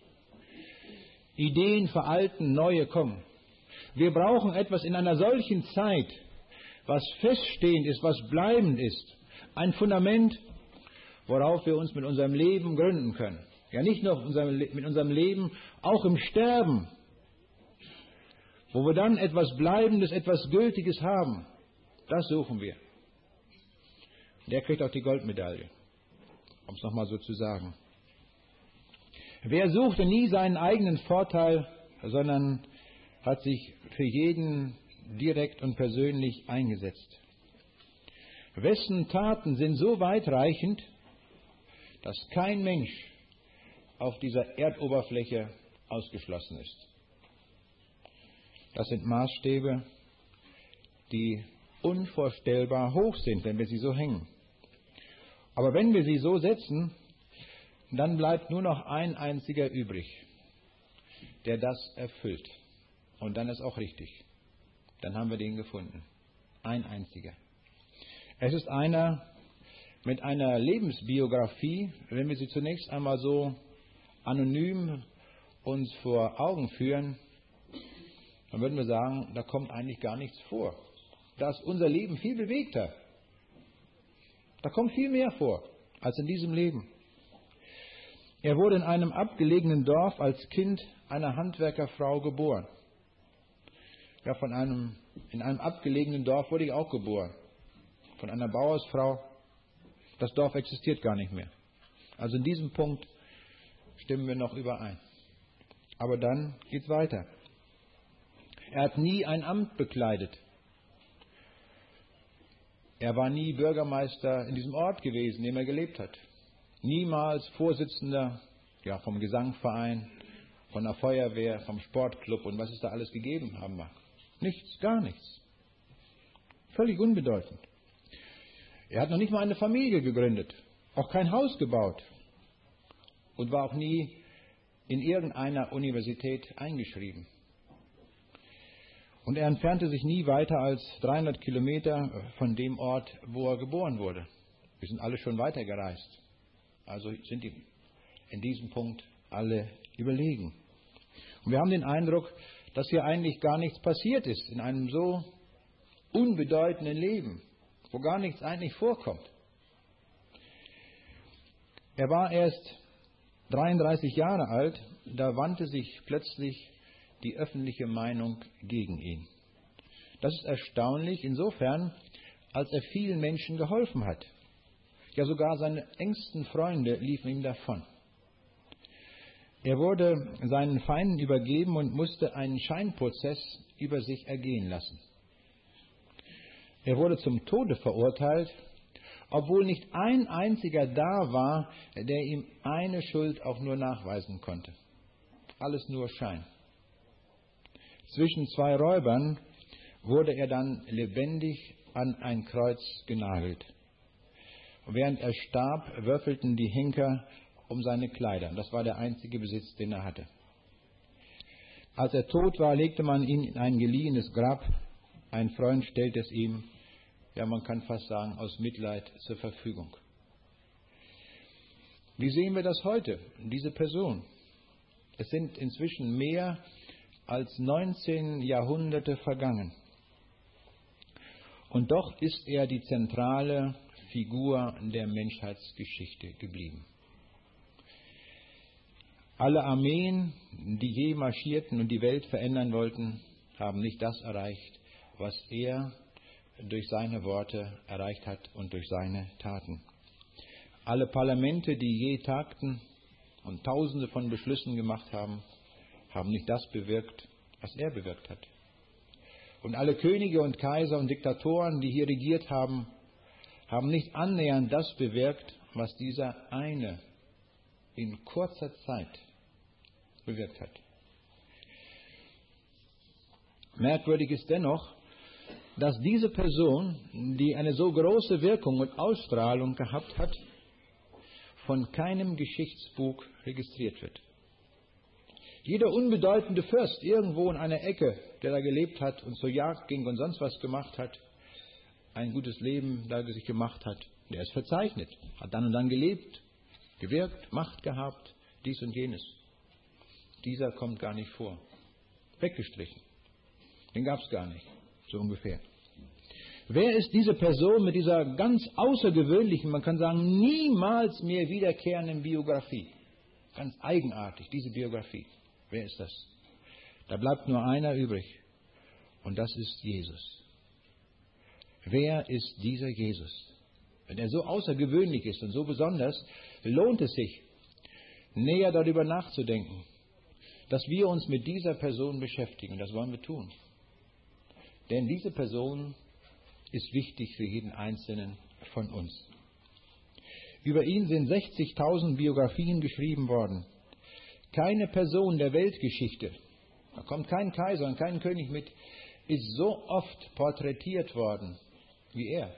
Ideen veralten, neue kommen. Wir brauchen etwas in einer solchen Zeit, was feststehend ist, was bleibend ist. Ein Fundament, worauf wir uns mit unserem Leben gründen können. Ja, nicht nur mit unserem Leben, auch im Sterben. Wo wir dann etwas Bleibendes, etwas Gültiges haben. Das suchen wir. Der kriegt auch die Goldmedaille, um es nochmal so zu sagen. Wer suchte nie seinen eigenen Vorteil, sondern hat sich für jeden direkt und persönlich eingesetzt. Wessen Taten sind so weitreichend, dass kein Mensch auf dieser Erdoberfläche ausgeschlossen ist. Das sind Maßstäbe, die unvorstellbar hoch sind, wenn wir sie so hängen. Aber wenn wir sie so setzen, dann bleibt nur noch ein einziger übrig, der das erfüllt. Und dann ist auch richtig. Dann haben wir den gefunden. Ein einziger. Es ist einer mit einer Lebensbiografie, wenn wir sie zunächst einmal so anonym uns vor Augen führen, dann würden wir sagen, da kommt eigentlich gar nichts vor. Da ist unser Leben viel bewegter. Da kommt viel mehr vor als in diesem Leben. Er wurde in einem abgelegenen Dorf als Kind einer Handwerkerfrau geboren. Ja, von einem, in einem abgelegenen Dorf wurde ich auch geboren. Von einer Bauersfrau. Das Dorf existiert gar nicht mehr. Also in diesem Punkt stimmen wir noch überein. Aber dann geht's weiter. Er hat nie ein Amt bekleidet. Er war nie Bürgermeister in diesem Ort gewesen, in dem er gelebt hat. Niemals Vorsitzender ja, vom Gesangverein, von der Feuerwehr, vom Sportclub und was es da alles gegeben haben mag. Nichts, gar nichts. Völlig unbedeutend. Er hat noch nicht mal eine Familie gegründet, auch kein Haus gebaut und war auch nie in irgendeiner Universität eingeschrieben. Und er entfernte sich nie weiter als dreihundert Kilometer von dem Ort, wo er geboren wurde. Wir sind alle schon weitergereist. Also sind die in diesem Punkt alle überlegen. Und wir haben den Eindruck, dass hier eigentlich gar nichts passiert ist in einem so unbedeutenden Leben, wo gar nichts eigentlich vorkommt. Er war erst dreiunddreißig Jahre alt, da wandte sich plötzlich die öffentliche Meinung gegen ihn. Das ist erstaunlich insofern, als er vielen Menschen geholfen hat. Ja, sogar seine engsten Freunde liefen ihm davon. Er wurde seinen Feinden übergeben und musste einen Scheinprozess über sich ergehen lassen. Er wurde zum Tode verurteilt, obwohl nicht ein einziger da war, der ihm eine Schuld auch nur nachweisen konnte. Alles nur Schein. Zwischen zwei Räubern wurde er dann lebendig an ein Kreuz genagelt. Während er starb, würfelten die Henker um seine Kleider. Das war der einzige Besitz, den er hatte. Als er tot war, legte man ihn in ein geliehenes Grab. Ein Freund stellte es ihm ja man kann fast sagen, aus Mitleid zur Verfügung. Wie sehen wir das heute, diese Person? Es sind inzwischen mehr als neunzehn Jahrhunderte vergangen. Und doch ist er die zentrale Figur der Menschheitsgeschichte geblieben. Alle Armeen, die je marschierten und die Welt verändern wollten, haben nicht das erreicht, was er durch seine Worte erreicht hat und durch seine Taten. Alle Parlamente, die je tagten und Tausende von Beschlüssen gemacht haben, haben nicht das bewirkt, was er bewirkt hat. Und alle Könige und Kaiser und Diktatoren, die hier regiert haben, haben nicht annähernd das bewirkt, was dieser eine in kurzer Zeit bewirkt hat. Merkwürdig ist dennoch, dass diese Person, die eine so große Wirkung und Ausstrahlung gehabt hat, von keinem Geschichtsbuch registriert wird. Jeder unbedeutende Fürst irgendwo in einer Ecke, der da gelebt hat und zur Jagd ging und sonst was gemacht hat, ein gutes Leben da sich gemacht hat, der ist verzeichnet, hat dann und dann gelebt, gewirkt, Macht gehabt, dies und jenes. Dieser kommt gar nicht vor. Weggestrichen. Den gab es gar nicht, so ungefähr. Wer ist diese Person mit dieser ganz außergewöhnlichen, man kann sagen, niemals mehr wiederkehrenden Biografie? Ganz eigenartig, diese Biografie. Wer ist das? Da bleibt nur einer übrig. Und das ist Jesus. Wer ist dieser Jesus? Wenn er so außergewöhnlich ist und so besonders, lohnt es sich, näher darüber nachzudenken, dass wir uns mit dieser Person beschäftigen. Das wollen wir tun. Denn diese Person ist wichtig für jeden Einzelnen von uns. Über ihn sind sechzigtausend Biografien geschrieben worden. Keine Person der Weltgeschichte, da kommt kein Kaiser und kein König mit, ist so oft porträtiert worden wie er.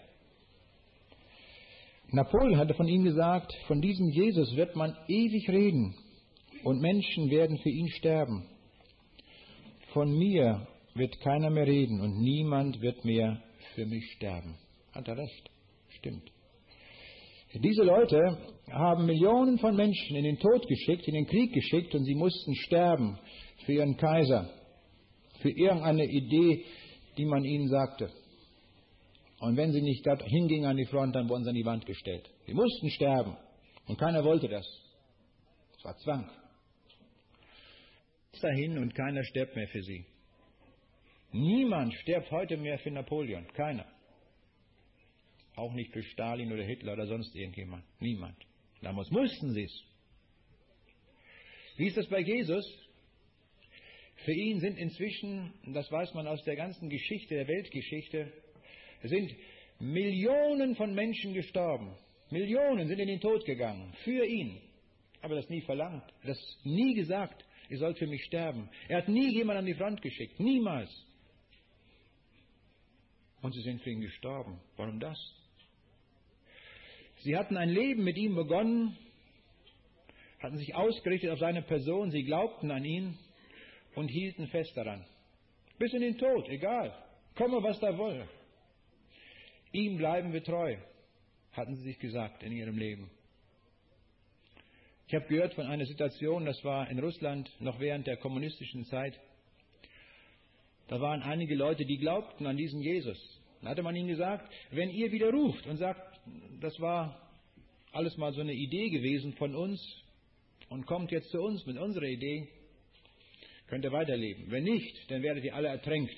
Napoleon hatte von ihm gesagt, von diesem Jesus wird man ewig reden und Menschen werden für ihn sterben. Von mir wird keiner mehr reden und niemand wird mehr für mich sterben. Hat er recht? Stimmt. Diese Leute haben Millionen von Menschen in den Tod geschickt, in den Krieg geschickt und sie mussten sterben für ihren Kaiser, für irgendeine Idee, die man ihnen sagte. Und wenn sie nicht hingingen an die Front, dann wurden sie an die Wand gestellt. Sie mussten sterben und keiner wollte das. Es war Zwang. Dahin und keiner stirbt mehr für sie. Niemand stirbt heute mehr für Napoleon. Keiner. Auch nicht für Stalin oder Hitler oder sonst irgendjemand. Niemand. Damals mussten sie es. Wie ist das bei Jesus? Für ihn sind inzwischen, das weiß man aus der ganzen Geschichte, der Weltgeschichte, sind Millionen von Menschen gestorben. Millionen sind in den Tod gegangen. Für ihn. Aber das nie verlangt. Das nie gesagt, ihr sollt für mich sterben. Er hat nie jemanden an die Front geschickt. Niemals. Und sie sind für ihn gestorben. Warum das? Sie hatten ein Leben mit ihm begonnen, hatten sich ausgerichtet auf seine Person, sie glaubten an ihn und hielten fest daran. Bis in den Tod, egal, komme was da wolle. Ihm bleiben wir treu, hatten sie sich gesagt in ihrem Leben. Ich habe gehört von einer Situation, das war in Russland noch während der kommunistischen Zeit. Da waren einige Leute, die glaubten an diesen Jesus. Dann hatte man ihnen gesagt, wenn ihr wieder ruft und sagt, das war alles mal so eine Idee gewesen von uns und kommt jetzt zu uns mit unserer Idee, könnt ihr weiterleben. Wenn nicht, dann werdet ihr alle ertränkt.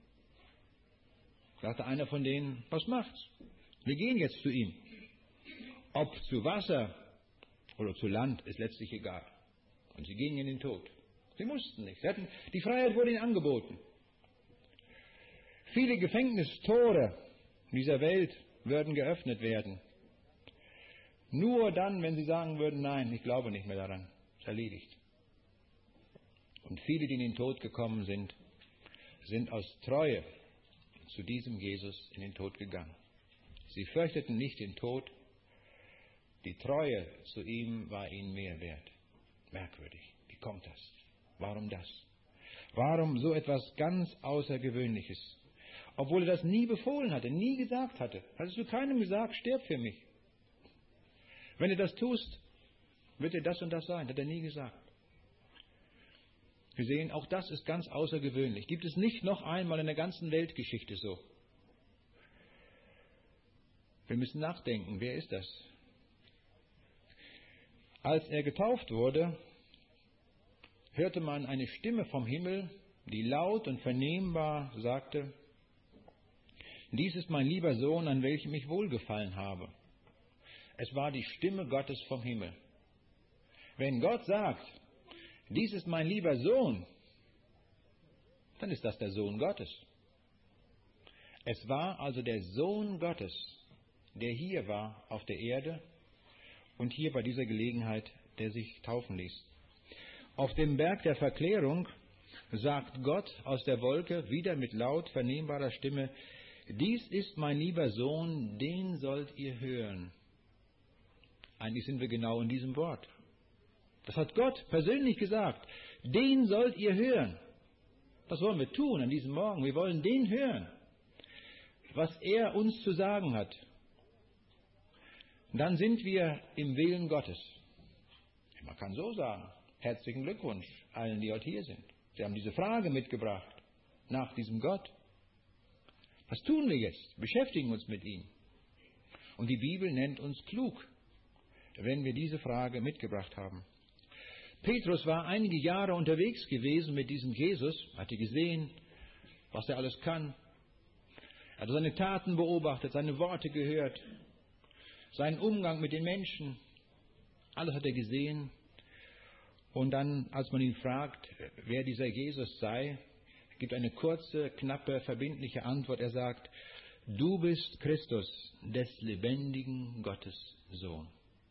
Sagte einer von denen, was macht's? Wir gehen jetzt zu ihm. Ob zu Wasser oder zu Land, ist letztlich egal. Und sie gingen in den Tod. Sie mussten nicht. Sie hatten, die Freiheit wurde ihnen angeboten. Viele Gefängnistore in dieser Welt würden geöffnet werden. Nur dann, wenn sie sagen würden, nein, ich glaube nicht mehr daran. Ist erledigt. Und viele, die in den Tod gekommen sind, sind aus Treue zu diesem Jesus in den Tod gegangen. Sie fürchteten nicht den Tod. Die Treue zu ihm war ihnen mehr wert. Merkwürdig. Wie kommt das? Warum das? Warum so etwas ganz Außergewöhnliches? Obwohl er das nie befohlen hatte, nie gesagt hatte. Hattest du keinem gesagt, stirb für mich. Wenn du das tust, wird dir das und das sein. Hat er nie gesagt. Wir sehen, auch das ist ganz außergewöhnlich. Gibt es nicht noch einmal in der ganzen Weltgeschichte so. Wir müssen nachdenken, wer ist das? Als er getauft wurde, hörte man eine Stimme vom Himmel, die laut und vernehmbar sagte, dies ist mein lieber Sohn, an welchem ich wohlgefallen habe. Es war die Stimme Gottes vom Himmel. Wenn Gott sagt, dies ist mein lieber Sohn, dann ist das der Sohn Gottes. Es war also der Sohn Gottes, der hier war auf der Erde und hier bei dieser Gelegenheit, der sich taufen ließ. Auf dem Berg der Verklärung sagt Gott aus der Wolke wieder mit laut vernehmbarer Stimme, dies ist mein lieber Sohn, den sollt ihr hören. Eigentlich sind wir genau in diesem Wort. Das hat Gott persönlich gesagt. Den sollt ihr hören. Was wollen wir tun an diesem Morgen? Wir wollen den hören, was er uns zu sagen hat. Dann sind wir im Willen Gottes. Man kann so sagen, herzlichen Glückwunsch allen, die heute hier sind. Sie haben diese Frage mitgebracht nach diesem Gott. Was tun wir jetzt? Beschäftigen uns mit ihm. Und die Bibel nennt uns klug, wenn wir diese Frage mitgebracht haben. Petrus war einige Jahre unterwegs gewesen mit diesem Jesus, hatte gesehen, was er alles kann. Er hatte seine Taten beobachtet, seine Worte gehört, seinen Umgang mit den Menschen. Alles hat er gesehen. Und dann, als man ihn fragt, wer dieser Jesus sei, gibt eine kurze, knappe, verbindliche Antwort. Er sagt, du bist Christus, des lebendigen Gottes Sohn.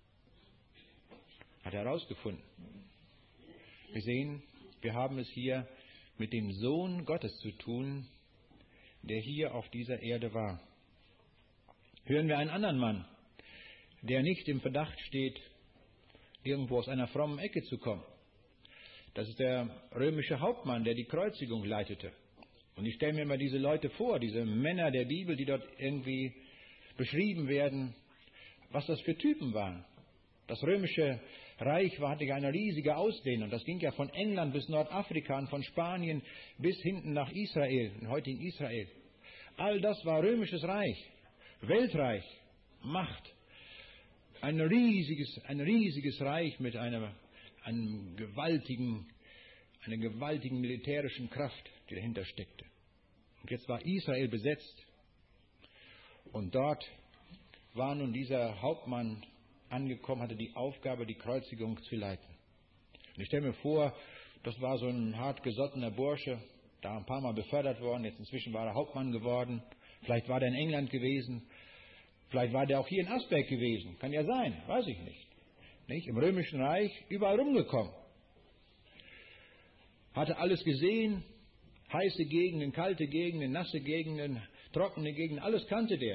Hat er herausgefunden. Wir sehen, wir haben es hier mit dem Sohn Gottes zu tun, der hier auf dieser Erde war. Hören wir einen anderen Mann, der nicht im Verdacht steht, irgendwo aus einer frommen Ecke zu kommen. Das ist der römische Hauptmann, der die Kreuzigung leitete. Und ich stelle mir mal diese Leute vor, diese Männer der Bibel, die dort irgendwie beschrieben werden, was das für Typen waren. Das römische Reich hatte ja eine riesige Ausdehnung. Das ging ja von England bis Nordafrika und von Spanien bis hinten nach Israel, heute in Israel. All das war römisches Reich, Weltreich, Macht. Ein riesiges, ein riesiges Reich mit einer, einem gewaltigen, einer gewaltigen militärischen Kraft, die dahinter steckte. Und jetzt war Israel besetzt. Und dort war nun dieser Hauptmann angekommen, hatte die Aufgabe, die Kreuzigung zu leiten. Und ich stelle mir vor, das war so ein hartgesottener Bursche, da ein paar Mal befördert worden, jetzt inzwischen war er Hauptmann geworden, vielleicht war der in England gewesen, vielleicht war der auch hier in Asberg gewesen, kann ja sein, weiß ich nicht. Nicht? Im Römischen Reich überall rumgekommen. Hatte alles gesehen, heiße Gegenden, kalte Gegenden, nasse Gegenden, trockene Gegenden, alles kannte der.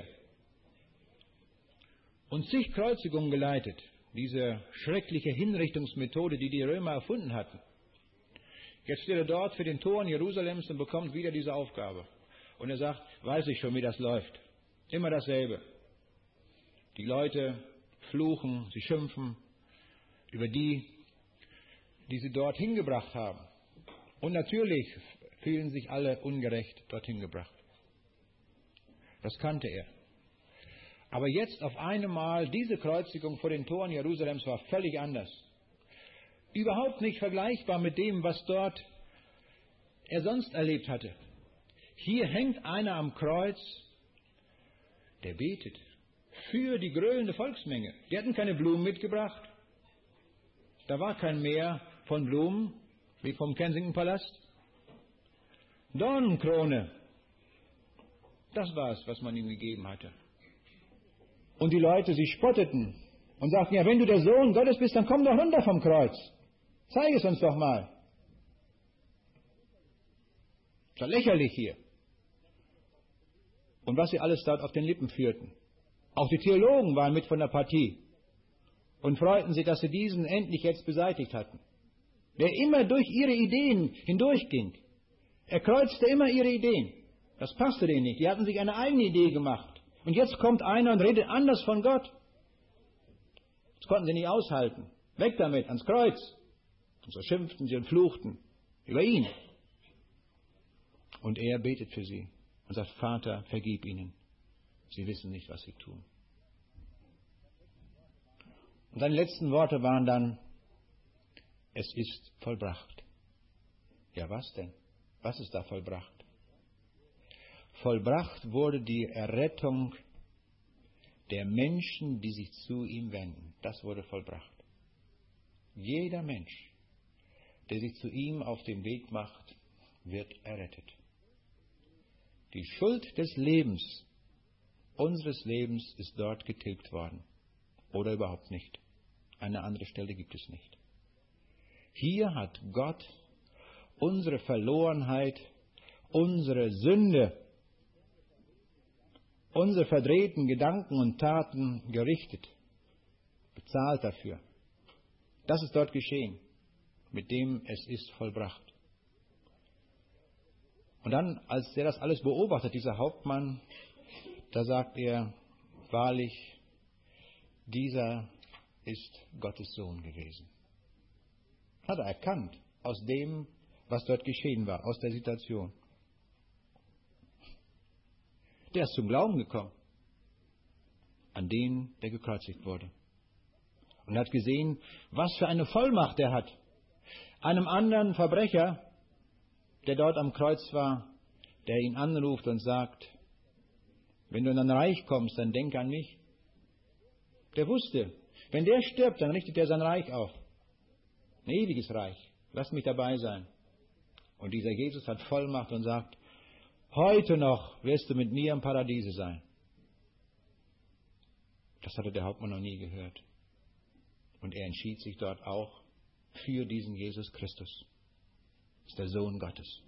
Und zig Kreuzigungen geleitet, diese schreckliche Hinrichtungsmethode, die die Römer erfunden hatten. Jetzt steht er dort für den Toren Jerusalems und bekommt wieder diese Aufgabe. Und er sagt, weiß ich schon, wie das läuft. Immer dasselbe. Die Leute fluchen, sie schimpfen über die, die sie dort hingebracht haben. Und natürlich fühlen sich alle ungerecht dorthin gebracht. Das kannte er. Aber jetzt auf einmal, diese Kreuzigung vor den Toren Jerusalems war völlig anders. Überhaupt nicht vergleichbar mit dem, was dort er sonst erlebt hatte. Hier hängt einer am Kreuz, der betet für die gröhlende Volksmenge. Die hatten keine Blumen mitgebracht. Da war kein Meer von Blumen, wie vom Kensington-Palast. Dornenkrone, das war es, was man ihm gegeben hatte. Und die Leute, sie spotteten und sagten, ja, wenn du der Sohn Gottes bist, dann komm doch runter vom Kreuz. Zeig es uns doch mal. Das war lächerlich hier. Und was sie alles dort auf den Lippen führten. Auch die Theologen waren mit von der Partie und freuten sich, dass sie diesen endlich jetzt beseitigt hatten. Der immer durch ihre Ideen hindurchging. Er kreuzte immer ihre Ideen. Das passte denen nicht. Die hatten sich eine eigene Idee gemacht. Und jetzt kommt einer und redet anders von Gott. Das konnten sie nicht aushalten. Weg damit, ans Kreuz. Und so schimpften sie und fluchten über ihn. Und er betet für sie und sagt, Vater, vergib ihnen. Sie wissen nicht, was sie tun. Und seine letzten Worte waren dann, es ist vollbracht. Ja, was denn? Was ist da vollbracht? Vollbracht wurde die Errettung der Menschen, die sich zu ihm wenden. Das wurde vollbracht. Jeder Mensch, der sich zu ihm auf den Weg macht, wird errettet. Die Schuld des Lebens, unseres Lebens, ist dort getilgt worden. Oder überhaupt nicht. Eine andere Stelle gibt es nicht. Hier hat Gott unsere Verlorenheit, unsere Sünde, unsere verdrehten Gedanken und Taten gerichtet, bezahlt dafür. Das ist dort geschehen, mit dem es ist vollbracht. Und dann, als er das alles beobachtet, dieser Hauptmann, da sagt er, wahrlich, dieser ist Gottes Sohn gewesen. Hat er erkannt, aus dem, was dort geschehen war, aus der Situation. Der ist zum Glauben gekommen, an den, der gekreuzigt wurde. Und hat gesehen, was für eine Vollmacht er hat. Einem anderen Verbrecher, der dort am Kreuz war, der ihn anruft und sagt, wenn du in dein Reich kommst, dann denk an mich. Der wusste, wenn der stirbt, dann richtet er sein Reich auf. Ein ewiges Reich. Lass mich dabei sein. Und dieser Jesus hat Vollmacht und sagt, heute noch wirst du mit mir im Paradiese sein. Das hatte der Hauptmann noch nie gehört. Und er entschied sich dort auch für diesen Jesus Christus. Das ist der Sohn Gottes.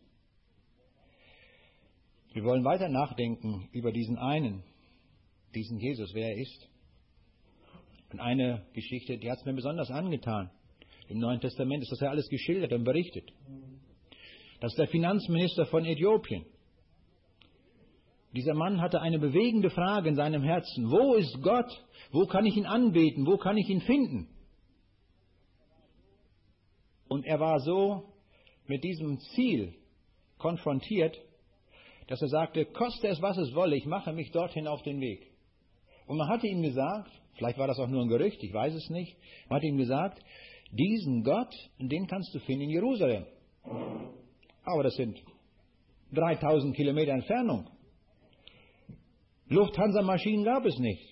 Wir wollen weiter nachdenken über diesen einen, diesen Jesus, wer er ist. Und eine Geschichte, die hat es mir besonders angetan. Im Neuen Testament ist das ja alles geschildert und berichtet. Das ist der Finanzminister von Äthiopien. Dieser Mann hatte eine bewegende Frage in seinem Herzen. Wo ist Gott? Wo kann ich ihn anbeten? Wo kann ich ihn finden? Und er war so mit diesem Ziel konfrontiert, dass er sagte, koste es, was es wolle, ich mache mich dorthin auf den Weg. Und man hatte ihm gesagt, vielleicht war das auch nur ein Gerücht, ich weiß es nicht, man hatte ihm gesagt, diesen Gott, den kannst du finden in Jerusalem. Aber das sind dreitausend Kilometer Entfernung. Lufthansa-Maschinen gab es nicht.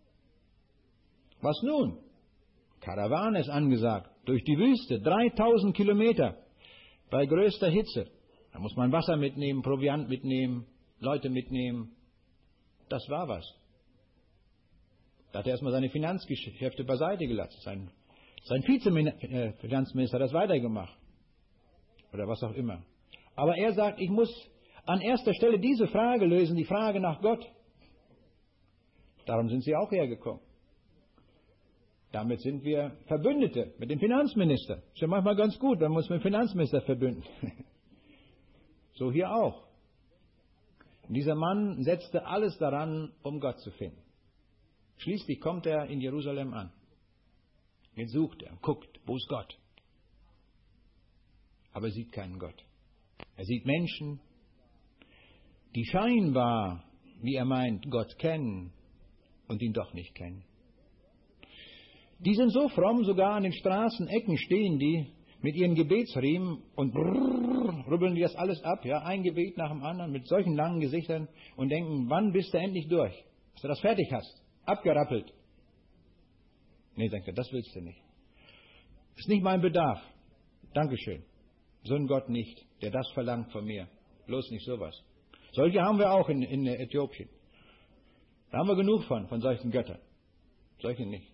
Was nun? Karawane ist angesagt, durch die Wüste, dreitausend Kilometer, bei größter Hitze. Da muss man Wasser mitnehmen, Proviant mitnehmen, Leute mitnehmen. Das war was. Da hat er erstmal seine Finanzgeschäfte beiseite gelassen. Sein, sein Vizefinanzminister hat das weitergemacht. Oder was auch immer. Aber er sagt, ich muss an erster Stelle diese Frage lösen, die Frage nach Gott. Darum sind sie auch hergekommen. Damit sind wir Verbündete mit dem Finanzminister. Ist ja manchmal ganz gut, wenn wir uns mit dem Finanzminister verbünden. So hier auch. Und dieser Mann setzte alles daran, um Gott zu finden. Schließlich kommt er in Jerusalem an. Jetzt sucht er, guckt, wo ist Gott? Aber er sieht keinen Gott. Er sieht Menschen, die scheinbar, wie er meint, Gott kennen und ihn doch nicht kennen. Die sind so fromm, sogar an den Straßenecken stehen die mit ihren Gebetsriemen und brrr, rübbeln die das alles ab, ja, ein Gebet nach dem anderen mit solchen langen Gesichtern und denken, wann bist du endlich durch, dass du das fertig hast, abgerappelt. Nee, sagt er, das willst du nicht. Ist nicht mein Bedarf. Dankeschön. So ein Gott nicht, der das verlangt von mir. Bloß nicht sowas. Solche haben wir auch in, in Äthiopien. Da haben wir genug von, von solchen Göttern. Solche nicht.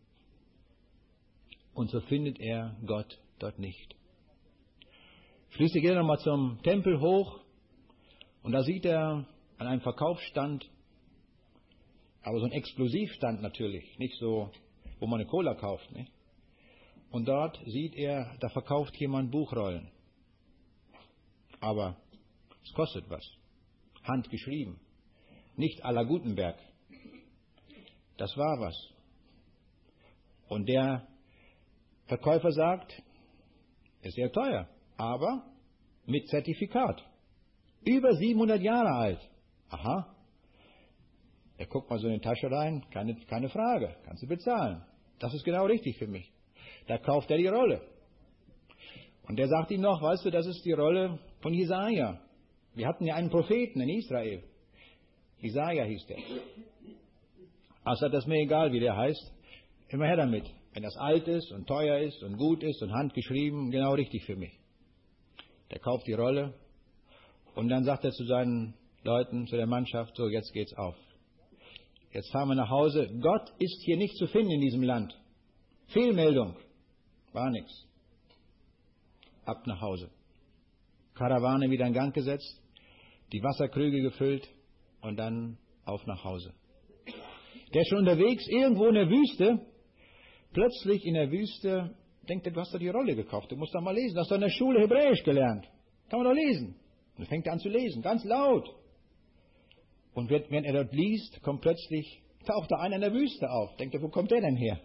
Und so findet er Gott dort nicht. Schließlich geht er nochmal zum Tempel hoch und da sieht er an einem Verkaufsstand, aber so ein Explosivstand natürlich, nicht so, wo man eine Cola kauft. Nicht? Und dort sieht er, da verkauft jemand Buchrollen. Aber es kostet was. handgeschrieben. Nicht à la Gutenberg. Das war was. Und der Verkäufer sagt, ist sehr teuer, aber mit Zertifikat. Über siebenhundert Jahre alt. Aha. Er guckt mal so in die Tasche rein, keine, keine Frage, kannst du bezahlen. Das ist genau richtig für mich. Da kauft er die Rolle. Und der sagt ihm noch, weißt du, das ist die Rolle von Jesaja. Wir hatten ja einen Propheten in Israel. Jesaja hieß der. Also das ist mir egal, wie der heißt. Immer her damit. Wenn das alt ist und teuer ist und gut ist und handgeschrieben, genau richtig für mich. Der kauft die Rolle und dann sagt er zu seinen Leuten, zu der Mannschaft, so, jetzt geht's auf. Jetzt fahren wir nach Hause. Gott ist hier nicht zu finden in diesem Land. Fehlmeldung. War nichts. Ab nach Hause. Karawane wieder in Gang gesetzt, die Wasserkrüge gefüllt und dann auf nach Hause. Der ist schon unterwegs, irgendwo in der Wüste, plötzlich in der Wüste, denkt er, du hast doch die Rolle gekauft, du musst doch mal lesen, du hast doch in der Schule Hebräisch gelernt. Kann man doch lesen. Und dann fängt er an zu lesen, ganz laut. Und während er dort liest, kommt plötzlich, taucht da einer in der Wüste auf. Denkt er, wo kommt der denn her?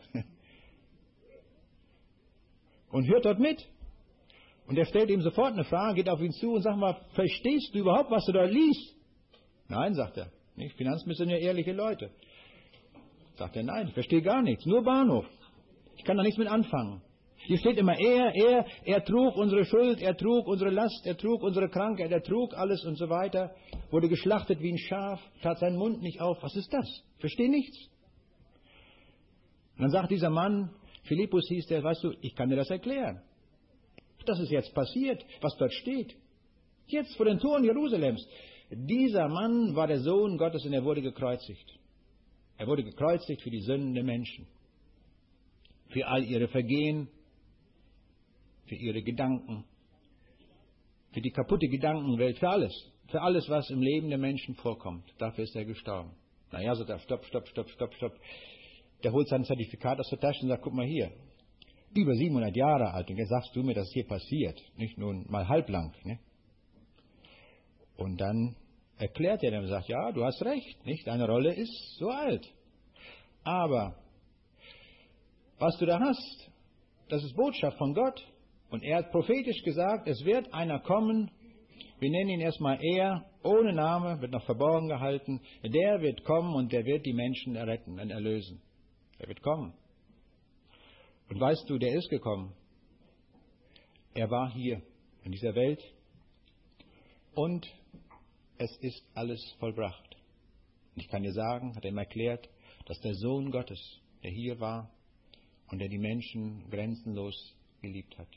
Und hört dort mit. Und er stellt ihm sofort eine Frage, geht auf ihn zu und sagt mal, verstehst du überhaupt, was du da liest? Nein, sagt er. Nicht? Finanzminister sind ja ehrliche Leute. Sagt er, nein, ich verstehe gar nichts, nur Bahnhof. Ich kann da nichts mit anfangen. Hier steht immer, er, er, er trug unsere Schuld, er trug unsere Last, er trug unsere Krankheit, er trug alles und so weiter, wurde geschlachtet wie ein Schaf, tat seinen Mund nicht auf. Was ist das? Ich verstehe nichts. Und dann sagt dieser Mann, Philippus hieß der, weißt du, ich kann dir das erklären. Das ist jetzt passiert, was dort steht. Jetzt vor den Toren Jerusalems. Dieser Mann war der Sohn Gottes und er wurde gekreuzigt. Er wurde gekreuzigt für die Sünden der Menschen. Für all ihre Vergehen, für ihre Gedanken, für die kaputte Gedankenwelt, für alles. Für alles, was im Leben der Menschen vorkommt. Dafür ist er gestorben. Naja, sagt er, stopp, stopp, stopp, stopp, stopp. Der holt sein Zertifikat aus der Tasche und sagt, guck mal hier. Über siebenhundert Jahre alt. Und jetzt sagst du mir, dass hier passiert. Nicht nur mal halblang. Ne? Und dann erklärt er dem und sagt, ja, du hast recht. Nicht? Deine Rolle ist so alt. Aber was du da hast, das ist Botschaft von Gott. Und er hat prophetisch gesagt, es wird einer kommen, wir nennen ihn erstmal er, ohne Name, wird noch verborgen gehalten. Der wird kommen und der wird die Menschen erretten und erlösen. Er wird kommen. Und weißt du, der ist gekommen. Er war hier in dieser Welt und es ist alles vollbracht. Und ich kann dir sagen, hat er ihm erklärt, dass der Sohn Gottes, der hier war und der die Menschen grenzenlos geliebt hat.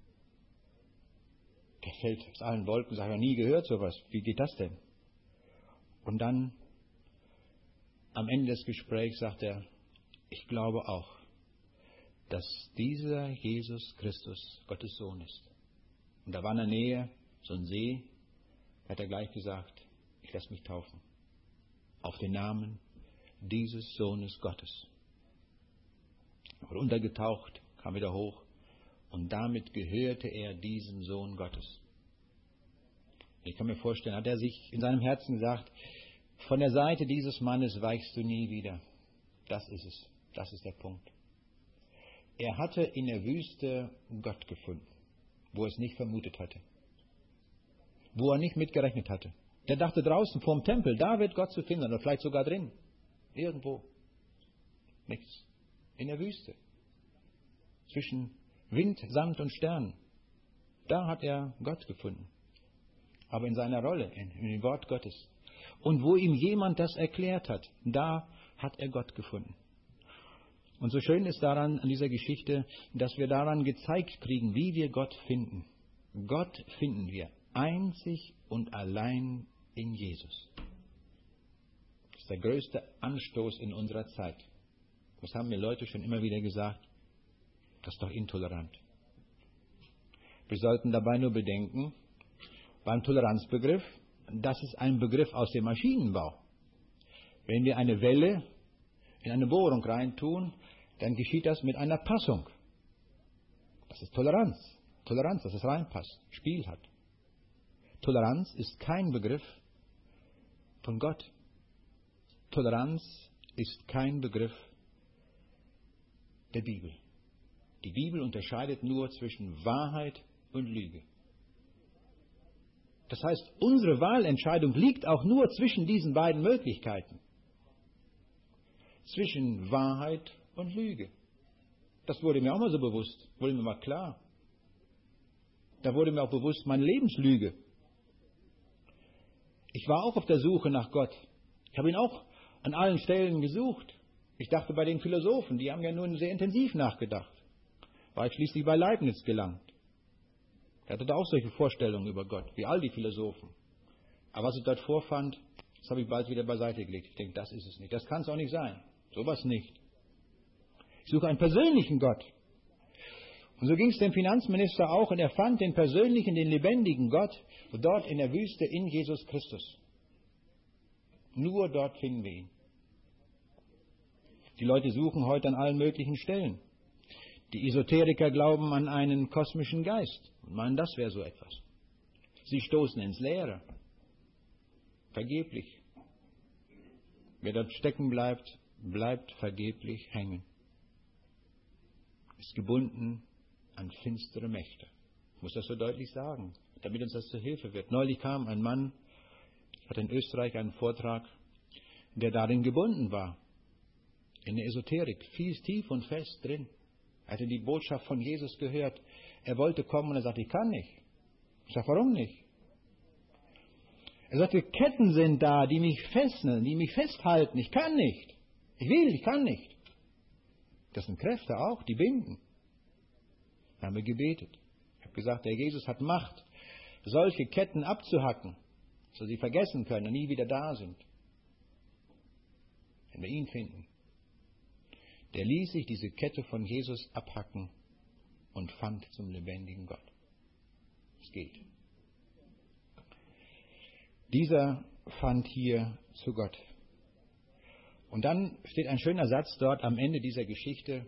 Der fällt aus allen Wolken, sagt, ich habe nie gehört sowas. Wie geht das denn? Und dann am Ende des Gesprächs sagt er, ich glaube auch, dass dieser Jesus Christus Gottes Sohn ist. Und da war in der Nähe so ein See, da hat er gleich gesagt, ich lasse mich taufen. Auf den Namen dieses Sohnes Gottes. Er wurde untergetaucht, kam wieder hoch und damit gehörte er diesem Sohn Gottes. Ich kann mir vorstellen, hat er sich in seinem Herzen gesagt, von der Seite dieses Mannes weichst du nie wieder. Das ist es, das ist der Punkt. Er hatte in der Wüste Gott gefunden, wo er es nicht vermutet hatte, wo er nicht mitgerechnet hatte. Der dachte draußen vorm Tempel, da wird Gott zu finden, oder vielleicht sogar drin, irgendwo. Nichts. In der Wüste. Zwischen Wind, Sand und Sternen. Da hat er Gott gefunden. Aber in seiner Rolle, in, in dem Wort Gottes. Und wo ihm jemand das erklärt hat, da hat er Gott gefunden. Und so schön ist daran, an dieser Geschichte, dass wir daran gezeigt kriegen, wie wir Gott finden. Gott finden wir einzig und allein in Jesus. Das ist der größte Anstoß in unserer Zeit. Das haben mir Leute schon immer wieder gesagt. Das ist doch intolerant. Wir sollten dabei nur bedenken, beim Toleranzbegriff, das ist ein Begriff aus dem Maschinenbau. Wenn wir eine Welle in eine Bohrung reintun, dann geschieht das mit einer Passung. Das ist Toleranz. Toleranz, dass es reinpasst, Spiel hat. Toleranz ist kein Begriff von Gott. Toleranz ist kein Begriff der Bibel. Die Bibel unterscheidet nur zwischen Wahrheit und Lüge. Das heißt, unsere Wahlentscheidung liegt auch nur zwischen diesen beiden Möglichkeiten. Zwischen Wahrheit und Lüge. Das wurde mir auch mal so bewusst, wurde mir mal klar. Da wurde mir auch bewusst meine Lebenslüge. Ich war auch auf der Suche nach Gott. Ich habe ihn auch an allen Stellen gesucht. Ich dachte bei den Philosophen, die haben ja nur sehr intensiv nachgedacht. War ich schließlich bei Leibniz gelangt. Er hatte da auch solche Vorstellungen über Gott, wie all die Philosophen. Aber was ich dort vorfand, das habe ich bald wieder beiseite gelegt. Ich denke, das ist es nicht. Das kann es auch nicht sein. Sowas nicht. Ich suche einen persönlichen Gott. Und so ging es dem Finanzminister auch, und er fand den persönlichen, den lebendigen Gott dort in der Wüste in Jesus Christus. Nur dort finden wir ihn. Die Leute suchen heute an allen möglichen Stellen. Die Esoteriker glauben an einen kosmischen Geist und meinen, das wäre so etwas. Sie stoßen ins Leere. Vergeblich. Wer dort stecken bleibt, bleibt vergeblich hängen. Ist gebunden an finstere Mächte. Ich muss das so deutlich sagen, damit uns das zur Hilfe wird. Neulich kam ein Mann, hatte in Österreich einen Vortrag, der darin gebunden war. In der Esoterik, fies tief und fest drin. Er hatte die Botschaft von Jesus gehört. Er wollte kommen und er sagte, ich kann nicht. Ich sage, warum nicht? Er sagte, Ketten sind da, die mich fesseln, die mich festhalten. Ich kann nicht. Ich will, ich kann nicht. Das sind Kräfte auch, die binden. Da haben wir gebetet. Ich habe gesagt, der Jesus hat Macht, solche Ketten abzuhacken, so sie vergessen können und nie wieder da sind. Wenn wir ihn finden. Der ließ sich diese Kette von Jesus abhacken und fand zum lebendigen Gott. Es geht. Dieser fand hier zu Gott. Und dann steht ein schöner Satz dort am Ende dieser Geschichte.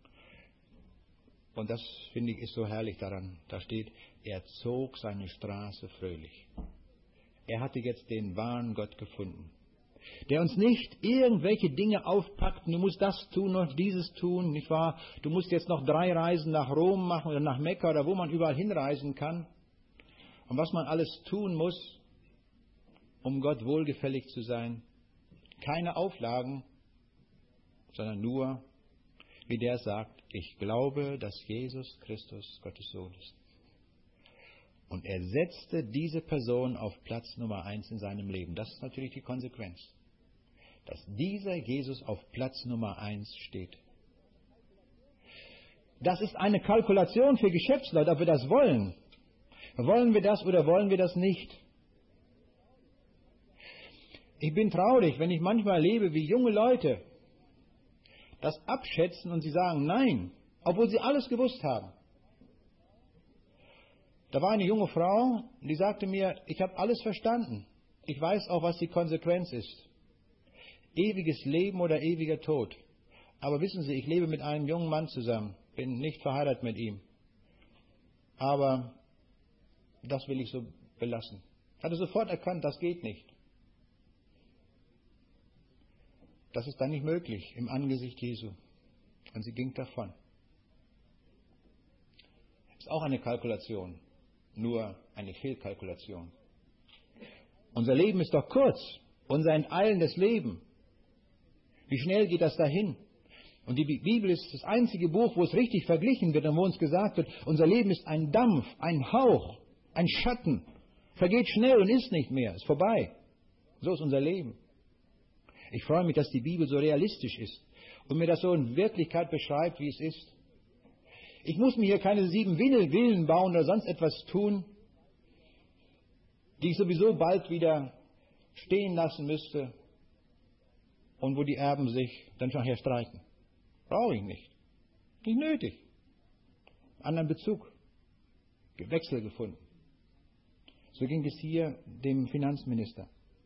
Und das, finde ich, ist so herrlich daran. Da steht, er zog seine Straße fröhlich. Er hatte jetzt den wahren Gott gefunden. Der uns nicht irgendwelche Dinge aufpackt, du musst das tun und dieses tun, nicht wahr? Du musst jetzt noch drei Reisen nach Rom machen oder nach Mekka oder wo man überall hinreisen kann. Und was man alles tun muss, um Gott wohlgefällig zu sein. Keine Auflagen, sondern nur, wie der sagt, ich glaube, dass Jesus Christus Gottes Sohn ist. Und er setzte diese Person auf Platz Nummer eins in seinem Leben. Das ist natürlich die Konsequenz. Dass dieser Jesus auf Platz Nummer eins steht. Das ist eine Kalkulation für Geschäftsleute, ob wir das wollen. Wollen wir das oder wollen wir das nicht? Ich bin traurig, wenn ich manchmal erlebe, wie junge Leute das abschätzen und sie sagen Nein, obwohl sie alles gewusst haben. Da war eine junge Frau, die sagte mir, ich habe alles verstanden. Ich weiß auch, was die Konsequenz ist. Ewiges Leben oder ewiger Tod. Aber wissen Sie, ich lebe mit einem jungen Mann zusammen, bin nicht verheiratet mit ihm. Aber das will ich so belassen. Ich hatte sofort erkannt, das geht nicht. Das ist dann nicht möglich im Angesicht Jesu. Und sie ging davon. Das ist auch eine Kalkulation. Nur eine Fehlkalkulation. Unser Leben ist doch kurz. Unser enteilendes Leben. Wie schnell geht das dahin? Und die Bibel ist das einzige Buch, wo es richtig verglichen wird und wo uns gesagt wird, unser Leben ist ein Dampf, ein Hauch, ein Schatten. Vergeht schnell und ist nicht mehr, ist vorbei. So ist unser Leben. Ich freue mich, dass die Bibel so realistisch ist und mir das so in Wirklichkeit beschreibt, wie es ist. Ich muss mir hier keine sieben Villen bauen oder sonst etwas tun, die ich sowieso bald wieder stehen lassen müsste und wo die Erben sich dann nachher streiten. Brauche ich nicht. Nicht nötig. Anderen Bezug. Wechsel gefunden. So ging es hier dem Finanzminister.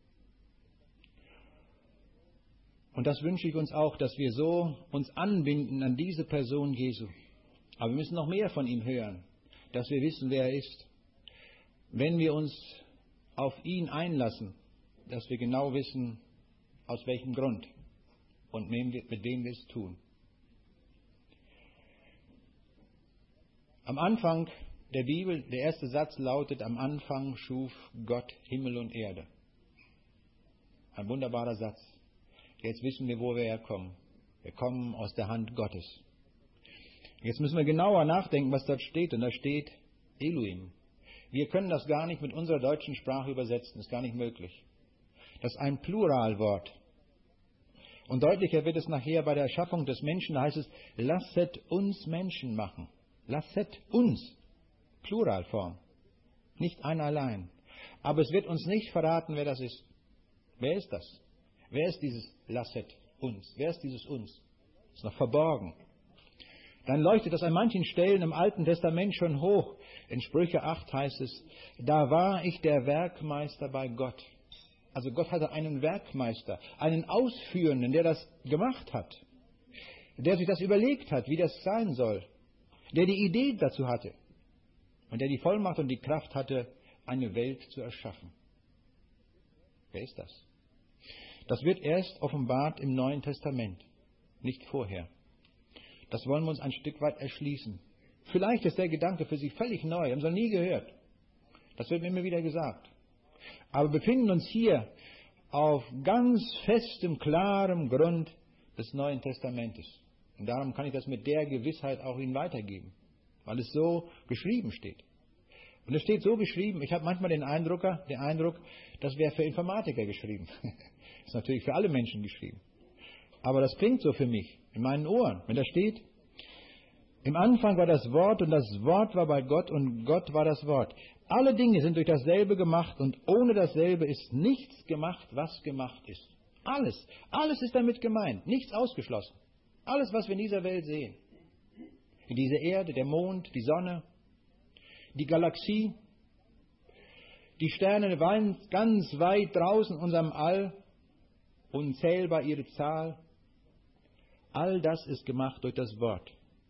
Und das wünsche ich uns auch, dass wir so uns anbinden an diese Person Jesu. Aber wir müssen noch mehr von ihm hören, dass wir wissen, wer er ist. Wenn wir uns auf ihn einlassen, dass wir genau wissen, aus welchem Grund und mit wem wir es tun. Am Anfang der Bibel, der erste Satz lautet, am Anfang schuf Gott Himmel und Erde. Ein wunderbarer Satz. Jetzt wissen wir, wo wir herkommen. Wir kommen aus der Hand Gottes. Jetzt müssen wir genauer nachdenken, was dort steht. Und da steht Elohim. Wir können das gar nicht mit unserer deutschen Sprache übersetzen. Das ist gar nicht möglich. Das ist ein Pluralwort. Und deutlicher wird es nachher bei der Erschaffung des Menschen. Da heißt es, lasset uns Menschen machen. Lasset uns. Pluralform. Nicht einer allein. Aber es wird uns nicht verraten, wer das ist. Wer ist das? Wer ist dieses lasset uns? Wer ist dieses uns? Das ist noch verborgen. Dann leuchtet das an manchen Stellen im Alten Testament schon hoch. In Sprüche acht heißt es, da war ich der Werkmeister bei Gott. Also Gott hatte einen Werkmeister, einen Ausführenden, der das gemacht hat, der sich das überlegt hat, wie das sein soll, der die Idee dazu hatte und der die Vollmacht und die Kraft hatte, eine Welt zu erschaffen. Wer ist das? Das wird erst offenbart im Neuen Testament, nicht vorher. Das wollen wir uns ein Stück weit erschließen. Vielleicht ist der Gedanke für Sie völlig neu, haben Sie noch nie gehört. Das wird mir immer wieder gesagt. Aber wir befinden uns hier auf ganz festem, klarem Grund des Neuen Testamentes. Und darum kann ich das mit der Gewissheit auch Ihnen weitergeben, weil es so geschrieben steht. Und es steht so geschrieben, ich habe manchmal den Eindruck, den Eindruck, das wäre für Informatiker geschrieben. Das ist natürlich für alle Menschen geschrieben. Aber das klingt so für mich, in meinen Ohren, wenn da steht, im Anfang war das Wort und das Wort war bei Gott und Gott war das Wort. Alle Dinge sind durch dasselbe gemacht und ohne dasselbe ist nichts gemacht, was gemacht ist. Alles, alles ist damit gemeint, nichts ausgeschlossen. Alles, was wir in dieser Welt sehen. In dieser Erde, der Mond, die Sonne, die Galaxie, die Sterne ganz weit draußen in unserem All, unzählbar ihre Zahl. All das ist gemacht durch das Wort.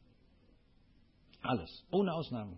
Alles, ohne Ausnahme.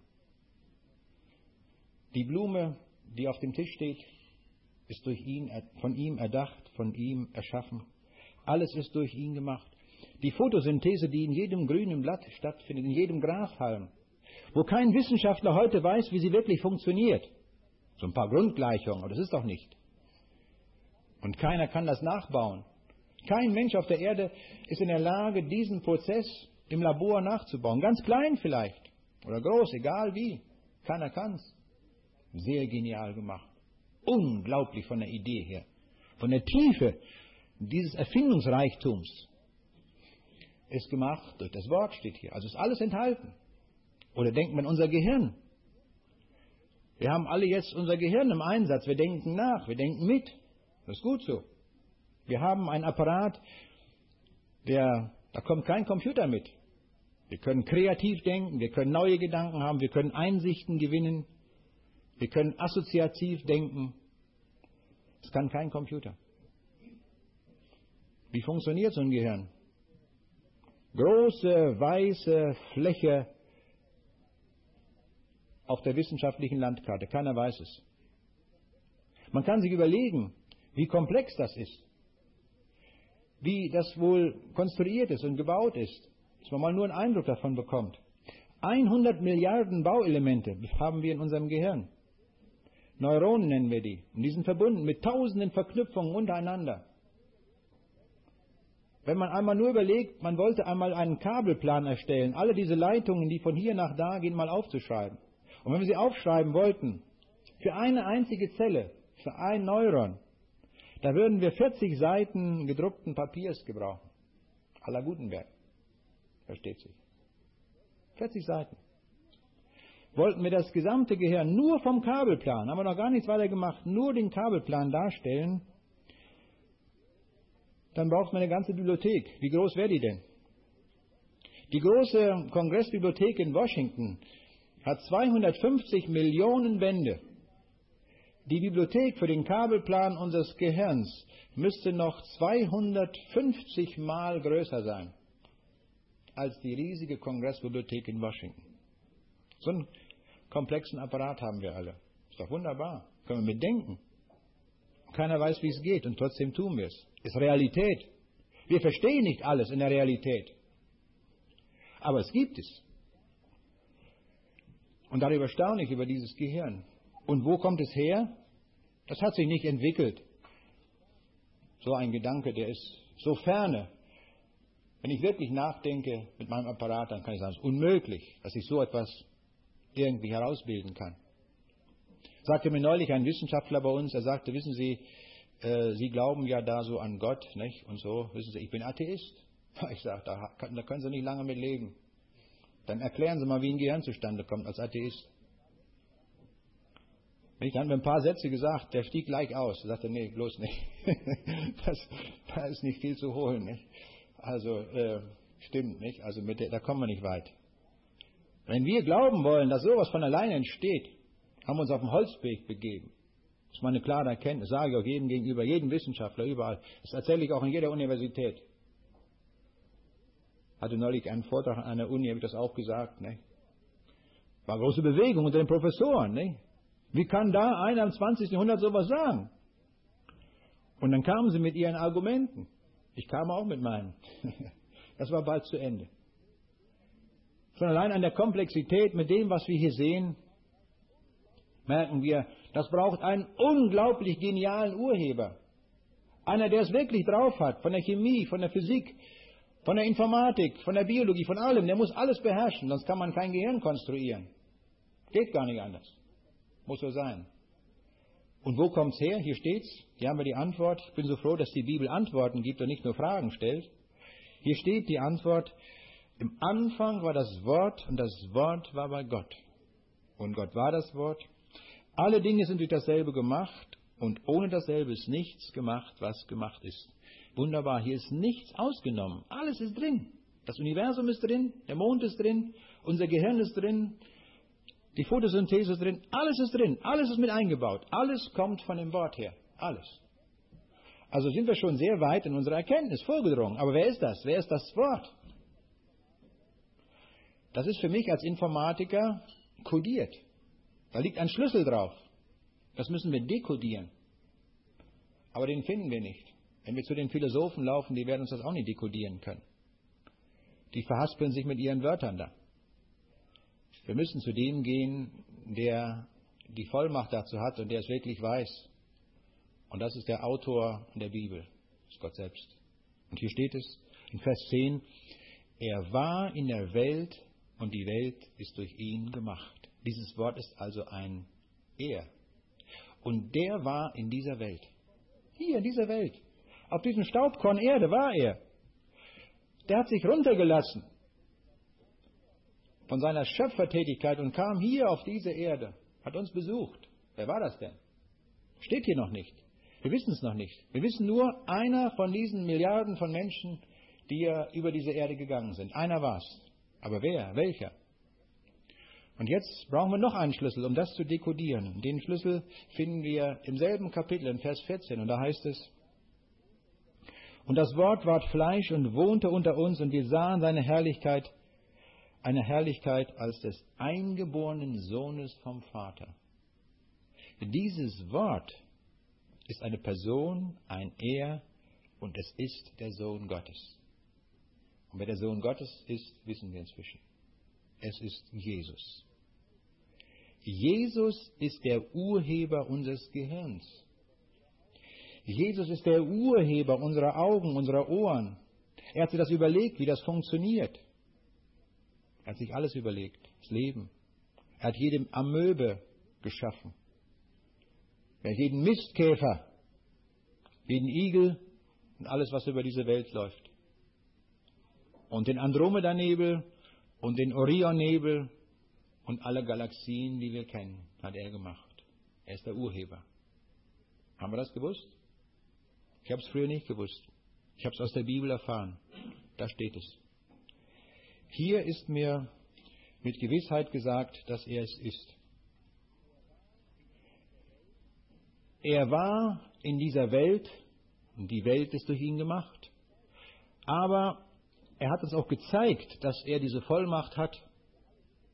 Die Blume, die auf dem Tisch steht, ist durch ihn, von ihm erdacht, von ihm erschaffen. Alles ist durch ihn gemacht. Die Photosynthese, die in jedem grünen Blatt stattfindet, in jedem Grashalm, wo kein Wissenschaftler heute weiß, wie sie wirklich funktioniert. So ein paar Grundgleichungen, aber das ist doch nicht. Und keiner kann das nachbauen. Kein Mensch auf der Erde ist in der Lage, diesen Prozess im Labor nachzubauen. Ganz klein vielleicht oder groß, egal wie. Keiner kann es. Sehr genial gemacht. Unglaublich von der Idee her. Von der Tiefe dieses Erfindungsreichtums ist gemacht durch das Wort, steht hier. Also ist alles enthalten. Oder denkt man unser Gehirn. Wir haben alle jetzt unser Gehirn im Einsatz. Wir denken nach, wir denken mit. Das ist gut so. Wir haben einen Apparat, der, da kommt kein Computer mit. Wir können kreativ denken, wir können neue Gedanken haben, wir können Einsichten gewinnen, wir können assoziativ denken. Das kann kein Computer. Wie funktioniert so ein Gehirn? Große, weiße Fläche auf der wissenschaftlichen Landkarte. Keiner weiß es. Man kann sich überlegen, wie komplex das ist. Wie das wohl konstruiert ist und gebaut ist. Dass man mal nur einen Eindruck davon bekommt. hundert Milliarden Bauelemente haben wir in unserem Gehirn. Neuronen nennen wir die. Und die sind verbunden mit tausenden Verknüpfungen untereinander. Wenn man einmal nur überlegt, man wollte einmal einen Kabelplan erstellen, alle diese Leitungen, die von hier nach da gehen, mal aufzuschreiben. Und wenn wir sie aufschreiben wollten, für eine einzige Zelle, für ein Neuron, da würden wir vierzig Seiten gedruckten Papiers gebrauchen. À la Gutenberg. Versteht sich. vierzig Seiten. Wollten wir das gesamte Gehirn nur vom Kabelplan, haben wir noch gar nichts weiter gemacht, nur den Kabelplan darstellen, dann braucht man eine ganze Bibliothek. Wie groß wäre die denn? Die große Kongressbibliothek in Washington hat zweihundertfünfzig Millionen Bände. Die Bibliothek für den Kabelplan unseres Gehirns müsste noch zweihundertfünfzig Mal größer sein als die riesige Kongressbibliothek in Washington. So einen komplexen Apparat haben wir alle. Ist doch wunderbar. Können wir mitdenken. keiner weiß, wie es geht und trotzdem tun wir es. Ist Realität. Wir verstehen nicht alles in der Realität. Aber es gibt es. Und darüber staune ich, über dieses Gehirn. Und wo kommt es her? Das hat sich nicht entwickelt. So ein Gedanke, der ist so ferne. Wenn ich wirklich nachdenke mit meinem Apparat, dann kann ich sagen, es ist unmöglich, dass ich so etwas irgendwie herausbilden kann. Sagte mir neulich ein Wissenschaftler bei uns, er sagte, wissen Sie, äh, Sie glauben ja da so an Gott, nicht? Und so, wissen Sie, ich bin Atheist. Ich sage, da, da können Sie nicht lange mit leben. Dann erklären Sie mal, wie ein Gehirn zustande kommt als Atheist. Ich habe mir ein paar Sätze gesagt, der stieg gleich aus. Er sagte, nee, bloß nicht. das, da ist nicht viel zu holen. Nicht? Also, äh, stimmt nicht. Also mit der, da kommen wir nicht weit. Wenn wir glauben wollen, dass sowas von alleine entsteht, haben wir uns auf den Holzweg begeben. Das ist mal eine klare Erkenntnis. Das sage ich auch jedem gegenüber, jedem Wissenschaftler, überall. Das erzähle ich auch in jeder Universität. Hatte neulich einen Vortrag an einer Uni, habe ich das auch gesagt. Nicht? War eine große Bewegung unter den Professoren. Nicht? Wie kann da einer im zwanzigsten Jahrhundert sowas sagen? Und dann kamen sie mit ihren Argumenten. Ich kam auch mit meinen. Das war bald zu Ende. Schon allein an der Komplexität mit dem, was wir hier sehen, merken wir, das braucht einen unglaublich genialen Urheber. Einer, der es wirklich drauf hat, von der Chemie, von der Physik, von der Informatik, von der Biologie, von allem. Der muss alles beherrschen, sonst kann man kein Gehirn konstruieren. Geht gar nicht anders. Muss so sein. Und wo kommt's her? Hier steht's. Hier haben wir die Antwort. Ich bin so froh, dass die Bibel Antworten gibt und nicht nur Fragen stellt. Hier steht die Antwort. Im Anfang war das Wort und das Wort war bei Gott. Und Gott war das Wort. Alle Dinge sind durch dasselbe gemacht und ohne dasselbe ist nichts gemacht, was gemacht ist. Wunderbar. Hier ist nichts ausgenommen. Alles ist drin. Das Universum ist drin. Der Mond ist drin. Unser Gehirn ist drin. Die Photosynthese ist drin, alles ist drin, alles ist mit eingebaut, alles kommt von dem Wort her, alles. Also sind wir schon sehr weit in unserer Erkenntnis vorgedrungen. Aber wer ist das? Wer ist das Wort? Das ist für mich als Informatiker kodiert. Da liegt ein Schlüssel drauf. Das müssen wir dekodieren. Aber den finden wir nicht. Wenn wir zu den Philosophen laufen, die werden uns das auch nicht dekodieren können. Die verhaspeln sich mit ihren Wörtern da. Wir müssen zu dem gehen, der die Vollmacht dazu hat und der es wirklich weiß. Und das ist der Autor der Bibel, das ist Gott selbst. Und hier steht es in Vers zehn, er war in der Welt und die Welt ist durch ihn gemacht. Dieses Wort ist also ein Er. Und der war in dieser Welt. Hier in dieser Welt. Auf diesem Staubkorn Erde war er. Der hat sich runtergelassen von seiner Schöpfertätigkeit und kam hier auf diese Erde, hat uns besucht. Wer war das denn? Steht hier noch nicht. Wir wissen es noch nicht. Wir wissen nur, einer von diesen Milliarden von Menschen, die ja über diese Erde gegangen sind. Einer war es. Aber wer? Welcher? Und jetzt brauchen wir noch einen Schlüssel, um das zu dekodieren. Den Schlüssel finden wir im selben Kapitel, in Vers vierzehn. Und da heißt es, und das Wort ward Fleisch und wohnte unter uns und wir sahen seine Herrlichkeit, eine Herrlichkeit als des eingeborenen Sohnes vom Vater. Dieses Wort ist eine Person, ein Er und es ist der Sohn Gottes. Und wer der Sohn Gottes ist, wissen wir inzwischen. Es ist Jesus. Jesus ist der Urheber unseres Gehirns. Jesus ist der Urheber unserer Augen, unserer Ohren. Er hat sich das überlegt, wie das funktioniert. Er hat sich alles überlegt, das Leben. Er hat jedem Amöbe geschaffen. Er hat jeden Mistkäfer, jeden Igel und alles, was über diese Welt läuft. Und den Andromeda-Nebel und den Orion-Nebel und alle Galaxien, die wir kennen, hat er gemacht. Er ist der Urheber. Haben wir das gewusst? Ich habe es früher nicht gewusst. Ich habe es aus der Bibel erfahren. Da steht es. Hier ist mir mit Gewissheit gesagt, dass er es ist. Er war in dieser Welt, und die Welt ist durch ihn gemacht, aber er hat uns auch gezeigt, dass er diese Vollmacht hat.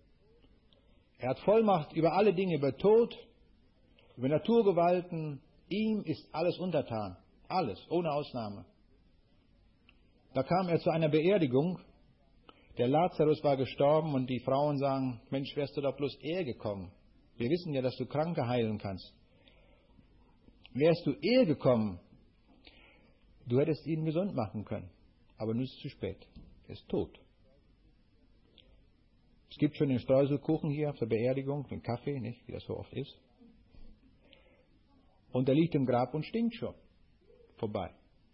Er hat Vollmacht über alle Dinge, über Tod, über Naturgewalten, Ihm ist alles untertan. Alles, ohne Ausnahme. Da kam er zu einer Beerdigung. Der Lazarus war gestorben und die Frauen sagen, Mensch, wärst du doch bloß eher gekommen. Wir wissen ja, dass du Kranke heilen kannst. Wärst du eher gekommen, du hättest ihn gesund machen können. Aber nun ist es zu spät. Er ist tot. Es gibt schon den Streuselkuchen hier auf der Beerdigung, den Kaffee, nicht, wie das so oft ist. Und er liegt im Grab und stinkt schon. Vorbei.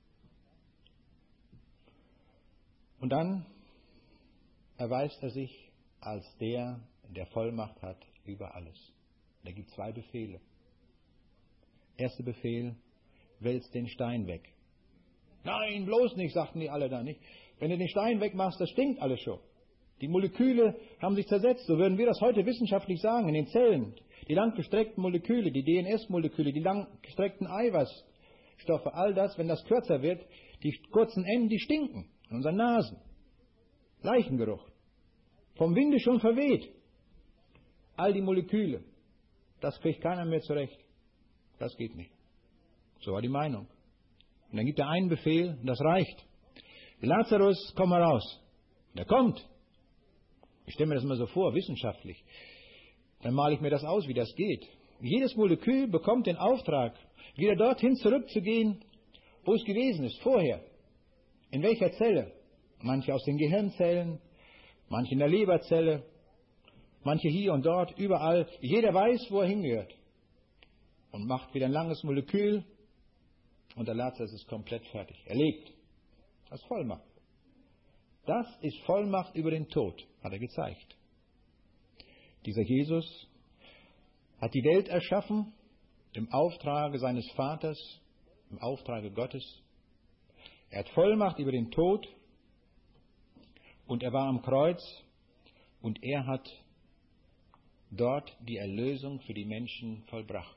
Und dann erweist er sich als der, der Vollmacht hat über alles. Er gibt zwei Befehle. Erster Befehl, wälzt den Stein weg. Nein, bloß nicht, sagten die alle da nicht. Wenn du den Stein wegmachst, das stinkt alles schon. Die Moleküle haben sich zersetzt, so würden wir das heute wissenschaftlich sagen, in den Zellen. Die langgestreckten Moleküle, die D N S-Moleküle, die langgestreckten Eiweißstoffe, all das, wenn das kürzer wird, die kurzen Enden, die stinken in unseren Nasen. Leichengeruch. Vom Winde schon verweht. All die Moleküle. Das kriegt keiner mehr zurecht. Das geht nicht. So war die Meinung. Und dann gibt er einen Befehl und das reicht. Lazarus, komm mal raus. Und er kommt. Ich stelle mir das immer so vor, wissenschaftlich. Dann male ich mir das aus, wie das geht. Jedes Molekül bekommt den Auftrag, wieder dorthin zurückzugehen, wo es gewesen ist, vorher. In welcher Zelle? Manche aus den Gehirnzellen, manche in der Leberzelle, manche hier und dort, überall. Jeder weiß, wo er hingehört. Und macht wieder ein langes Molekül und der Lazarus ist komplett fertig. Er lebt. Das ist Vollmacht. Das ist Vollmacht über den Tod, hat er gezeigt. Dieser Jesus hat die Welt erschaffen im Auftrage seines Vaters, im Auftrage Gottes. Er hat Vollmacht über den Tod und er war am Kreuz und er hat dort die Erlösung für die Menschen vollbracht.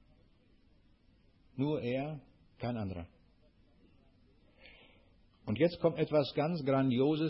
Nur er, kein anderer. Und jetzt kommt etwas ganz Grandioses.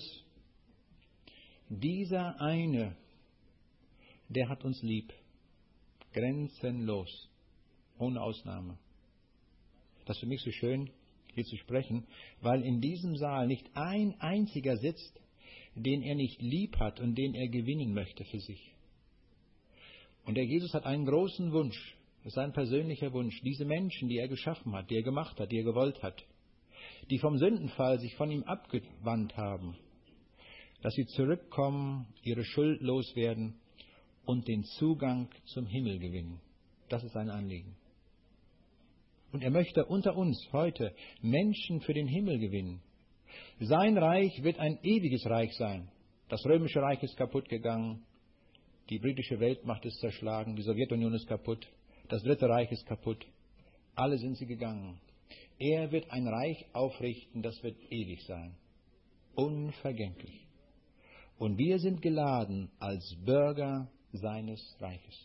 Dieser eine, der hat uns lieb. Grenzenlos. Ohne Ausnahme. Das ist für mich so schön, hier zu sprechen, weil in diesem Saal nicht ein einziger sitzt, den er nicht lieb hat und den er gewinnen möchte für sich. Und der Jesus hat einen großen Wunsch. Das ist sein persönlicher Wunsch. Diese Menschen, die er geschaffen hat, die er gemacht hat, die er gewollt hat, die vom Sündenfall sich von ihm abgewandt haben, dass sie zurückkommen, ihre Schuld loswerden und den Zugang zum Himmel gewinnen. Das ist sein Anliegen. Und er möchte unter uns heute Menschen für den Himmel gewinnen. Sein Reich wird ein ewiges Reich sein. Das römische Reich ist kaputt gegangen, die britische Weltmacht ist zerschlagen, die Sowjetunion ist kaputt, das dritte Reich ist kaputt. Alle sind sie gegangen. Er wird ein Reich aufrichten, das wird ewig sein. Unvergänglich. Und wir sind geladen als Bürger seines Reiches.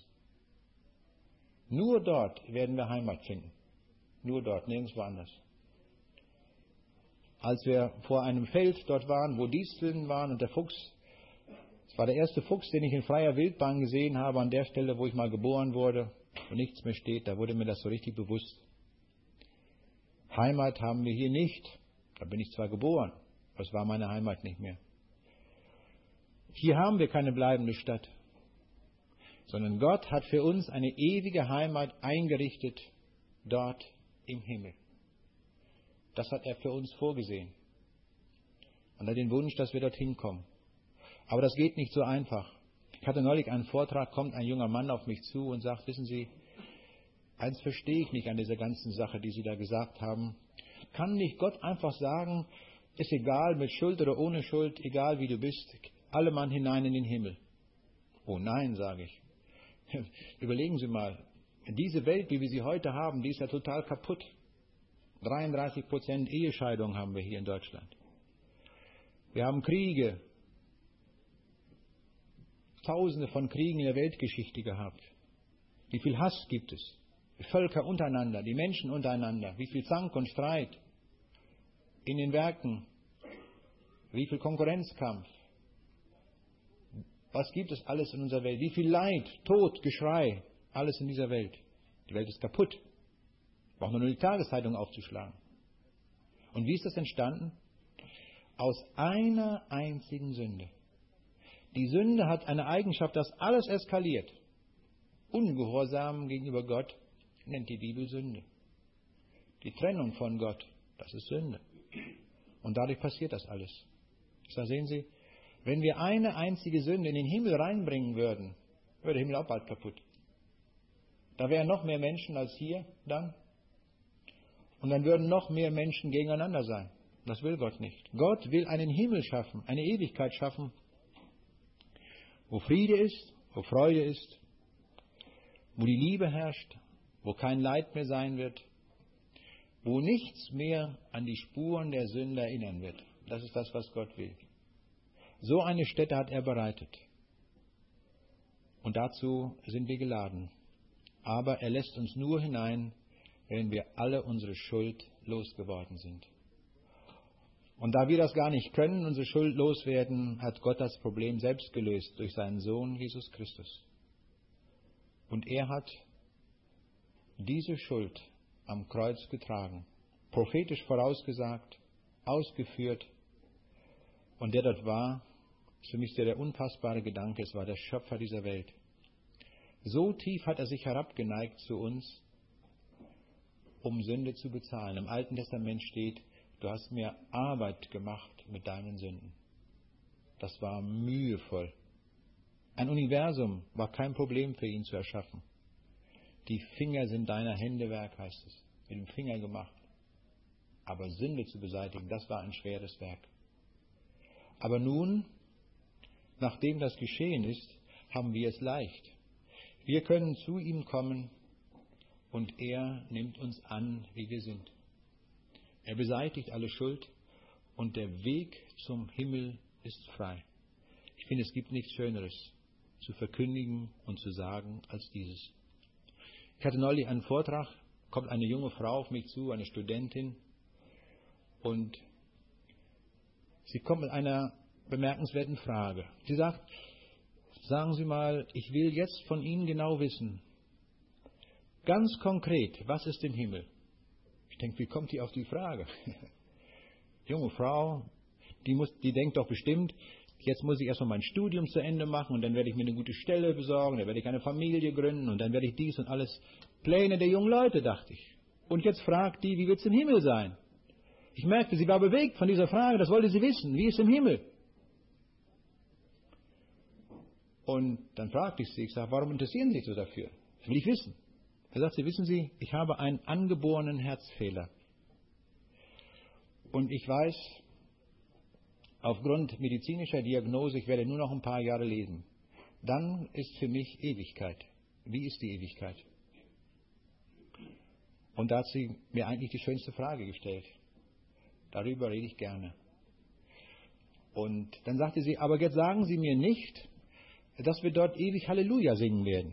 Nur dort werden wir Heimat finden. Nur dort, nirgendwo anders. Als wir vor einem Feld dort waren, wo Disteln waren und der Fuchs, es war der erste Fuchs, den ich in freier Wildbahn gesehen habe, an der Stelle, wo ich mal geboren wurde und nichts mehr steht, da wurde mir das so richtig bewusst. Heimat haben wir hier nicht. Da bin ich zwar geboren, aber es war meine Heimat nicht mehr. Hier haben wir keine bleibende Stadt, sondern Gott hat für uns eine ewige Heimat eingerichtet, dort im Himmel. Das hat er für uns vorgesehen. Und er hat den Wunsch, dass wir dorthin kommen. Aber das geht nicht so einfach. Ich hatte neulich einen Vortrag, kommt ein junger Mann auf mich zu und sagt, wissen Sie, eins verstehe ich nicht an dieser ganzen Sache, die Sie da gesagt haben. Kann nicht Gott einfach sagen, ist egal, mit Schuld oder ohne Schuld, egal wie du bist, alle Mann hinein in den Himmel? Oh nein, sage ich. Überlegen Sie mal, diese Welt, wie wir sie heute haben, die ist ja total kaputt. dreiunddreißig Prozent Ehescheidung haben wir hier in Deutschland. Wir haben Kriege. Tausende von Kriegen in der Weltgeschichte gehabt. Wie viel Hass gibt es? Die Völker untereinander, die Menschen untereinander. Wie viel Zank und Streit in den Werken. Wie viel Konkurrenzkampf. Was gibt es alles in unserer Welt? Wie viel Leid, Tod, Geschrei. Alles in dieser Welt. Die Welt ist kaputt. Braucht man nur die Tageszeitung aufzuschlagen. Und wie ist das entstanden? Aus einer einzigen Sünde. Die Sünde hat eine Eigenschaft, dass alles eskaliert. Ungehorsam gegenüber Gott nennt die Bibel Sünde. Die Trennung von Gott, das ist Sünde. Und dadurch passiert das alles. Ich sage, sehen Sie, wenn wir eine einzige Sünde in den Himmel reinbringen würden, wäre der Himmel auch bald kaputt. Da wären noch mehr Menschen als hier dann. Und dann würden noch mehr Menschen gegeneinander sein. Das will Gott nicht. Gott will einen Himmel schaffen, eine Ewigkeit schaffen, wo Friede ist, wo Freude ist, wo die Liebe herrscht, wo kein Leid mehr sein wird, wo nichts mehr an die Spuren der Sünde erinnern wird. Das ist das, was Gott will. So eine Stätte hat er bereitet. Und dazu sind wir geladen. Aber er lässt uns nur hinein, wenn wir alle unsere Schuld losgeworden sind. Und da wir das gar nicht können, unsere Schuld loswerden, hat Gott das Problem selbst gelöst durch seinen Sohn Jesus Christus. Und er hat diese Schuld am Kreuz getragen, prophetisch vorausgesagt, ausgeführt. Und der dort war, ist für mich der, der unfassbare Gedanke, es war der Schöpfer dieser Welt. So tief hat er sich herabgeneigt zu uns, um Sünde zu bezahlen. Im Alten Testament steht, du hast mir Arbeit gemacht mit deinen Sünden. Das war mühevoll. Ein Universum war kein Problem für ihn zu erschaffen. Die Finger sind deiner Hände Werk, heißt es. Mit dem Finger gemacht. Aber Sünde zu beseitigen, das war ein schweres Werk. Aber nun, nachdem das geschehen ist, haben wir es leicht. Wir können zu ihm kommen und er nimmt uns an, wie wir sind. Er beseitigt alle Schuld und der Weg zum Himmel ist frei. Ich finde, es gibt nichts Schöneres zu verkündigen und zu sagen als dieses. Ich hatte neulich einen Vortrag, kommt eine junge Frau auf mich zu, eine Studentin, und sie kommt mit einer bemerkenswerten Frage. Sie sagt, sagen Sie mal, ich will jetzt von Ihnen genau wissen, ganz konkret, was ist im Himmel? Ich denke, wie kommt die auf die Frage? Junge Frau, die, muss, die denkt doch bestimmt, jetzt muss ich erstmal mein Studium zu Ende machen und dann werde ich mir eine gute Stelle besorgen, dann werde ich eine Familie gründen und dann werde ich dies und alles. Pläne der jungen Leute, dachte ich. Und jetzt fragt die, wie wird es im Himmel sein? Ich merkte, sie war bewegt von dieser Frage, das wollte sie wissen, wie ist im Himmel? Und dann fragte ich sie, ich sage, warum interessieren Sie sich so dafür? Das will ich wissen. Da sagt sie, wissen Sie, ich habe einen angeborenen Herzfehler. Und ich weiß, aufgrund medizinischer Diagnose, ich werde nur noch ein paar Jahre leben. Dann ist für mich Ewigkeit. Wie ist die Ewigkeit? Und da hat sie mir eigentlich die schönste Frage gestellt. Darüber rede ich gerne. Und dann sagte sie, aber jetzt sagen Sie mir nicht, dass wir dort ewig Halleluja singen werden.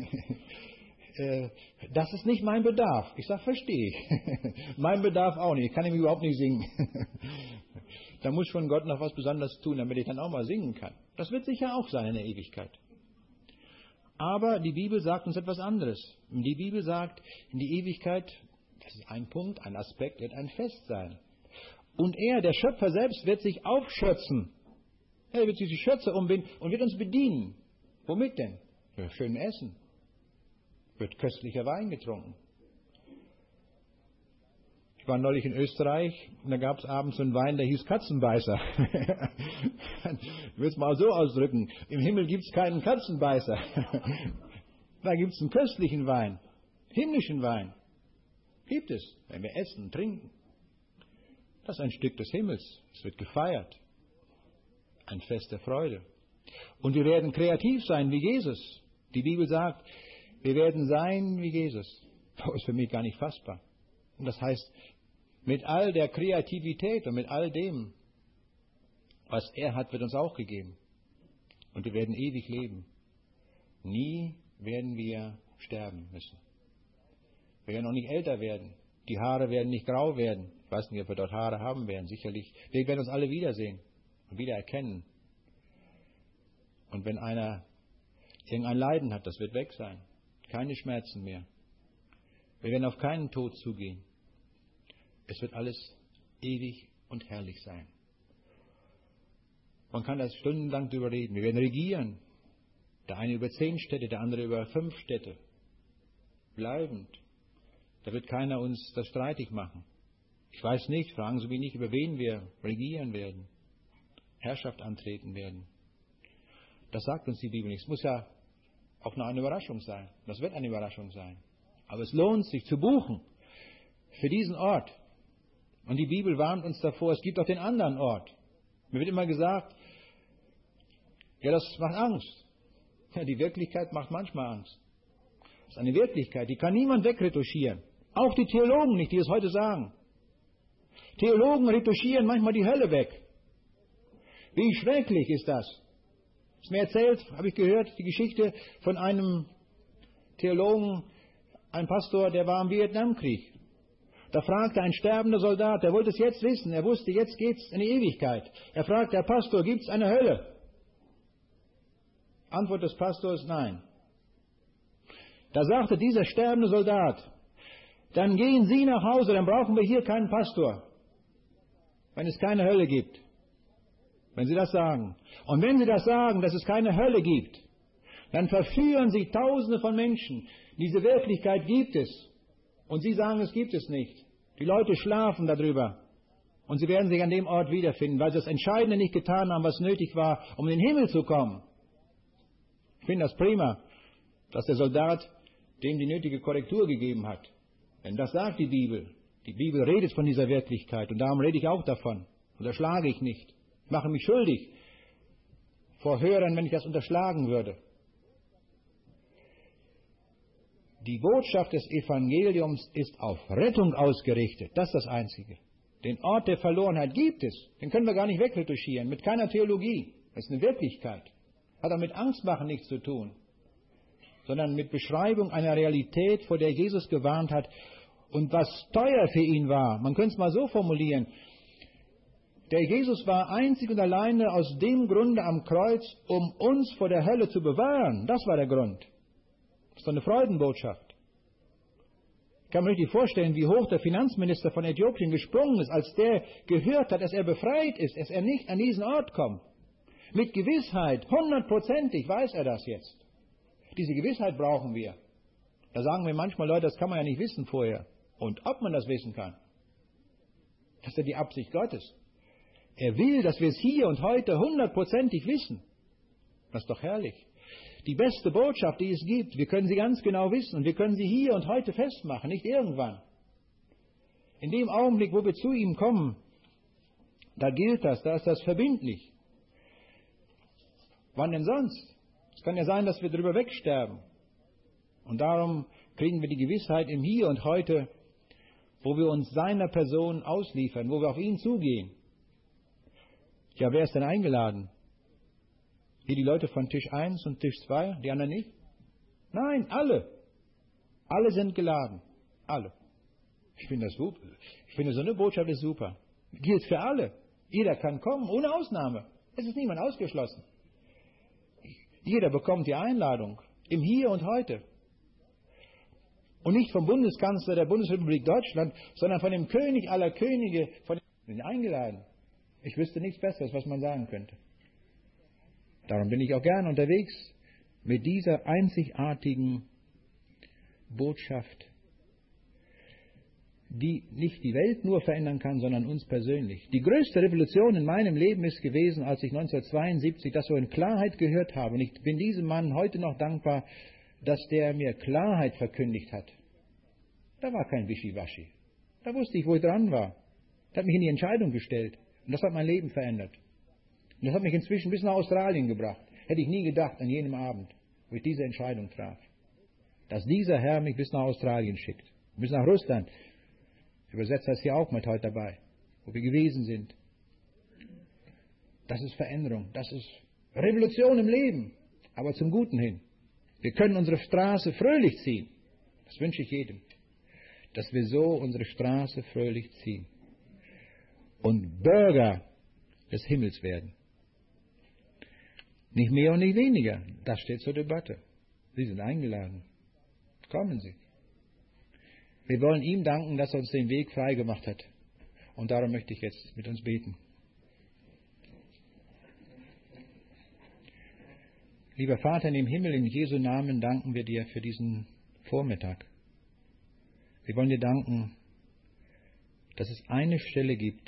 Das ist nicht mein Bedarf. Ich sage, verstehe ich. Mein Bedarf auch nicht. Ich kann nämlich überhaupt nicht singen. Da muss schon Gott noch was Besonderes tun, damit ich dann auch mal singen kann. Das wird sicher auch sein in der Ewigkeit. Aber die Bibel sagt uns etwas anderes. Die Bibel sagt, in die Ewigkeit, das ist ein Punkt, ein Aspekt, wird ein Fest sein. Und er, der Schöpfer selbst, wird sich aufschürzen. Er wird sich die Schürze umbinden und wird uns bedienen. Womit denn? Ja, schön essen. Wird köstlicher Wein getrunken. Ich war neulich in Österreich und da gab es abends so einen Wein, der hieß Katzenbeißer. Ich will es mal so ausdrücken. Im Himmel gibt es keinen Katzenbeißer. Da gibt es einen köstlichen Wein. Himmlischen Wein. Gibt es, wenn wir essen, trinken. Das ist ein Stück des Himmels. Es wird gefeiert. Ein Fest der Freude. Und wir werden kreativ sein wie Jesus. Die Bibel sagt, wir werden sein wie Jesus. Das ist für mich gar nicht fassbar. Und das heißt, mit all der Kreativität und mit all dem, was er hat, wird uns auch gegeben. Und wir werden ewig leben. Nie werden wir sterben müssen. Wir werden auch nicht älter werden. Die Haare werden nicht grau werden. Ich weiß nicht, ob wir dort Haare haben werden, sicherlich. Wir werden uns alle wiedersehen und wieder erkennen. Und wenn einer irgendein Leiden hat, das wird weg sein. Keine Schmerzen mehr. Wir werden auf keinen Tod zugehen. Es wird alles ewig und herrlich sein. Man kann das stundenlang darüber reden. Wir werden regieren. Der eine über zehn Städte, der andere über fünf Städte. Bleibend. Da wird keiner uns das streitig machen. Ich weiß nicht, fragen Sie mich nicht, über wen wir regieren werden, Herrschaft antreten werden. Das sagt uns die Bibel nicht. Es muss ja auch noch eine Überraschung sein. Das wird eine Überraschung sein. Aber es lohnt sich zu buchen für diesen Ort. Und die Bibel warnt uns davor, es gibt auch den anderen Ort. Mir wird immer gesagt, ja, das macht Angst. Ja, die Wirklichkeit macht manchmal Angst. Das ist eine Wirklichkeit, die kann niemand wegretuschieren. Auch die Theologen nicht, die es heute sagen. Theologen retuschieren manchmal die Hölle weg. Wie schrecklich ist das? Es ist mir erzählt, habe ich gehört, die Geschichte von einem Theologen, ein Pastor, der war im Vietnamkrieg. Da fragte ein sterbender Soldat, der wollte es jetzt wissen, er wusste, jetzt geht es in die Ewigkeit. Er fragte, Herr Pastor, gibt es eine Hölle? Antwort des Pastors, nein. Da sagte dieser sterbende Soldat, dann gehen Sie nach Hause, dann brauchen wir hier keinen Pastor, wenn es keine Hölle gibt. Wenn Sie das sagen. Und wenn Sie das sagen, dass es keine Hölle gibt, dann verführen Sie Tausende von Menschen. Diese Wirklichkeit gibt es. Und Sie sagen, es gibt es nicht. Die Leute schlafen darüber. Und sie werden sich an dem Ort wiederfinden, weil sie das Entscheidende nicht getan haben, was nötig war, um in den Himmel zu kommen. Ich finde das prima, dass der Soldat dem die nötige Korrektur gegeben hat. Denn das sagt die Bibel. Die Bibel redet von dieser Wirklichkeit und darum rede ich auch davon. Unterschlage ich nicht. Ich mache mich schuldig vor Hörern, wenn ich das unterschlagen würde. Die Botschaft des Evangeliums ist auf Rettung ausgerichtet. Das ist das Einzige. Den Ort der Verlorenheit gibt es. Den können wir gar nicht wegretuschieren. Mit keiner Theologie. Das ist eine Wirklichkeit. Hat auch mit Angstmachen nichts zu tun. Sondern mit Beschreibung einer Realität, vor der Jesus gewarnt hat. Und was teuer für ihn war. Man könnte es mal so formulieren. Der Jesus war einzig und alleine aus dem Grunde am Kreuz, um uns vor der Hölle zu bewahren. Das war der Grund. Das ist doch eine Freudenbotschaft. Ich kann mir richtig vorstellen, wie hoch der Finanzminister von Äthiopien gesprungen ist, als der gehört hat, dass er befreit ist, dass er nicht an diesen Ort kommt. Mit Gewissheit, hundertprozentig weiß er das jetzt. Diese Gewissheit brauchen wir. Da sagen wir manchmal, Leute, das kann man ja nicht wissen vorher. Und ob man das wissen kann, das ist ja die Absicht Gottes. Er will, dass wir es hier und heute hundertprozentig wissen. Das ist doch herrlich. Die beste Botschaft, die es gibt, wir können sie ganz genau wissen und wir können sie hier und heute festmachen, nicht irgendwann. In dem Augenblick, wo wir zu ihm kommen, da gilt das, da ist das verbindlich. Wann denn sonst? Es kann ja sein, dass wir darüber wegsterben. Und darum kriegen wir die Gewissheit im Hier und Heute, wo wir uns seiner Person ausliefern, wo wir auf ihn zugehen. Ja, wer ist denn eingeladen? Hier die Leute von Tisch eins und Tisch zwei, die anderen nicht? Nein, alle. Alle sind geladen. Alle. Ich finde das super. Ich finde, so eine Botschaft ist super. Gilt für alle. Jeder kann kommen, ohne Ausnahme. Es ist niemand ausgeschlossen. Jeder bekommt die Einladung. Im Hier und Heute. Und nicht vom Bundeskanzler der Bundesrepublik Deutschland, sondern von dem König aller Könige, von den eingeladen. Ich wüsste nichts Besseres, was man sagen könnte. Darum bin ich auch gern unterwegs mit dieser einzigartigen Botschaft, die nicht die Welt nur verändern kann, sondern uns persönlich. Die größte Revolution in meinem Leben ist gewesen, als ich neunzehnhundertzweiundsiebzig das so in Klarheit gehört habe. Und ich bin diesem Mann heute noch dankbar, dass der mir Klarheit verkündigt hat. Da war kein Wischiwaschi. Da wusste ich, wo ich dran war. Das hat mich in die Entscheidung gestellt. Und das hat mein Leben verändert. Und das hat mich inzwischen bis nach Australien gebracht. Hätte ich nie gedacht an jenem Abend, wo ich diese Entscheidung traf. Dass dieser Herr mich bis nach Australien schickt. Bis nach Russland. Ich übersetze das hier auch mit heute dabei, wo wir gewesen sind. Das ist Veränderung. Das ist Revolution im Leben. Aber zum Guten hin. Wir können unsere Straße fröhlich ziehen. Das wünsche ich jedem. Dass wir so unsere Straße fröhlich ziehen. Und Bürger des Himmels werden. Nicht mehr und nicht weniger. Das steht zur Debatte. Sie sind eingeladen. Kommen Sie. Wir wollen ihm danken, dass er uns den Weg frei gemacht hat. Und darum möchte ich jetzt mit uns beten. Lieber Vater im Himmel, in Jesu Namen danken wir dir für diesen Vormittag. Wir wollen dir danken, dass es eine Stelle gibt,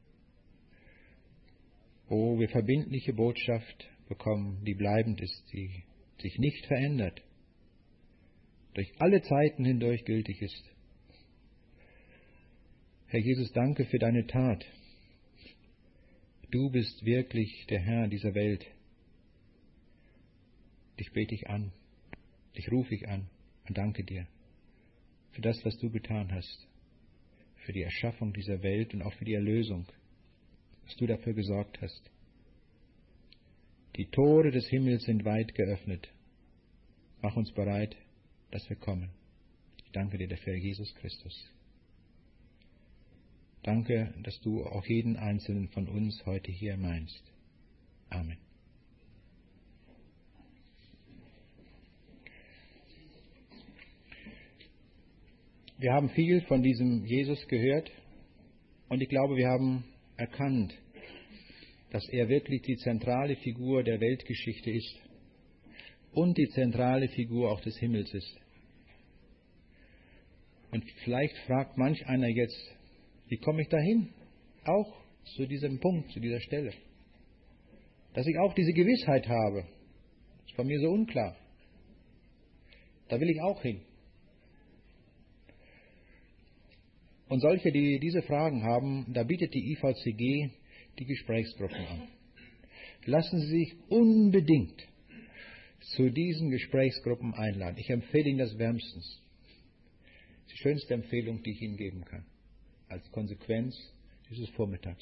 wo wir verbindliche Botschaft bekommen, die bleibend ist, die sich nicht verändert, durch alle Zeiten hindurch gültig ist. Herr Jesus, danke für deine Tat. Du bist wirklich der Herr dieser Welt. Dich bete ich an, dich rufe ich an und danke dir für das, was du getan hast, für die Erschaffung dieser Welt und auch für die Erlösung, dass du dafür gesorgt hast. Die Tore des Himmels sind weit geöffnet. Mach uns bereit, dass wir kommen. Ich danke dir dafür, Jesus Christus. Danke, dass du auch jeden Einzelnen von uns heute hier meinst. Amen. Wir haben viel von diesem Jesus gehört und ich glaube, wir haben erkannt, dass er wirklich die zentrale Figur der Weltgeschichte ist und die zentrale Figur auch des Himmels ist. Und vielleicht fragt manch einer jetzt, wie komme ich dahin? Auch zu diesem Punkt, zu dieser Stelle. Dass ich auch diese Gewissheit habe, ist von mir so unklar. Da will ich auch hin. Und solche, die diese Fragen haben, da bietet die I V C G die Gesprächsgruppen an. Lassen Sie sich unbedingt zu diesen Gesprächsgruppen einladen. Ich empfehle Ihnen das wärmstens. Das ist die schönste Empfehlung, die ich Ihnen geben kann, als Konsequenz dieses Vormittags.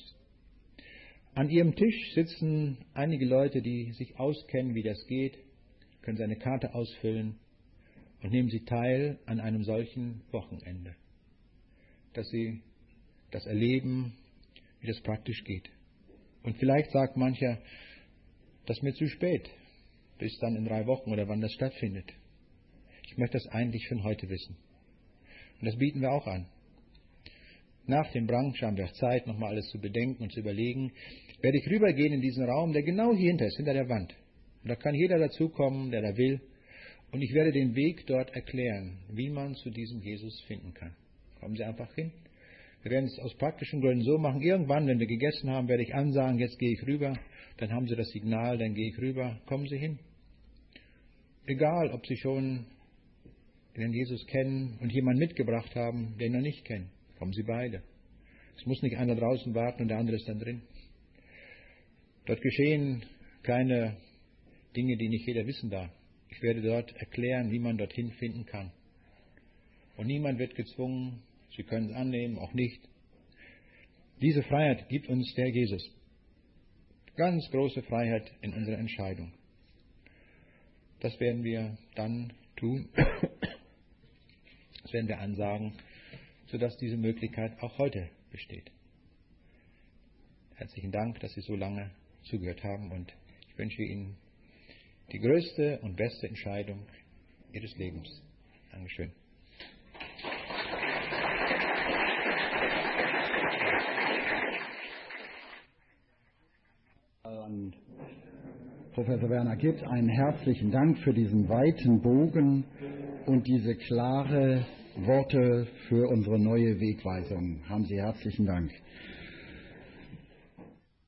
An Ihrem Tisch sitzen einige Leute, die sich auskennen, wie das geht, können Sie eine Karte ausfüllen und nehmen Sie teil an einem solchen Wochenende, dass Sie das erleben, wie das praktisch geht. Und vielleicht sagt mancher, das ist mir zu spät, bis dann in drei Wochen oder wann das stattfindet. Ich möchte das eigentlich schon heute wissen. Und das bieten wir auch an. Nach dem Brunch haben wir auch Zeit, nochmal alles zu bedenken und zu überlegen. Werde ich rübergehen in diesen Raum, der genau hier hinter ist, hinter der Wand. Und da kann jeder dazukommen, der da will. Und ich werde den Weg dort erklären, wie man zu diesem Jesus finden kann. Kommen Sie einfach hin. Wir werden es aus praktischen Gründen so machen. Irgendwann, wenn wir gegessen haben, werde ich ansagen, jetzt gehe ich rüber. Dann haben Sie das Signal, dann gehe ich rüber. Kommen Sie hin. Egal, ob Sie schon den Jesus kennen und jemanden mitgebracht haben, den noch nicht kennen. Kommen Sie beide. Es muss nicht einer draußen warten und der andere ist dann drin. Dort geschehen keine Dinge, die nicht jeder wissen darf. Ich werde dort erklären, wie man dorthin finden kann. Und niemand wird gezwungen, Sie können es annehmen, auch nicht. Diese Freiheit gibt uns der Jesus. Ganz große Freiheit in unserer Entscheidung. Das werden wir dann tun. Das werden wir ansagen, sodass diese Möglichkeit auch heute besteht. Herzlichen Dank, dass Sie so lange zugehört haben und ich wünsche Ihnen die größte und beste Entscheidung Ihres Lebens. Dankeschön. An Professor Werner Gitt einen herzlichen Dank für diesen weiten Bogen und diese klare Worte für unsere neue Wegweisung. Haben Sie herzlichen Dank.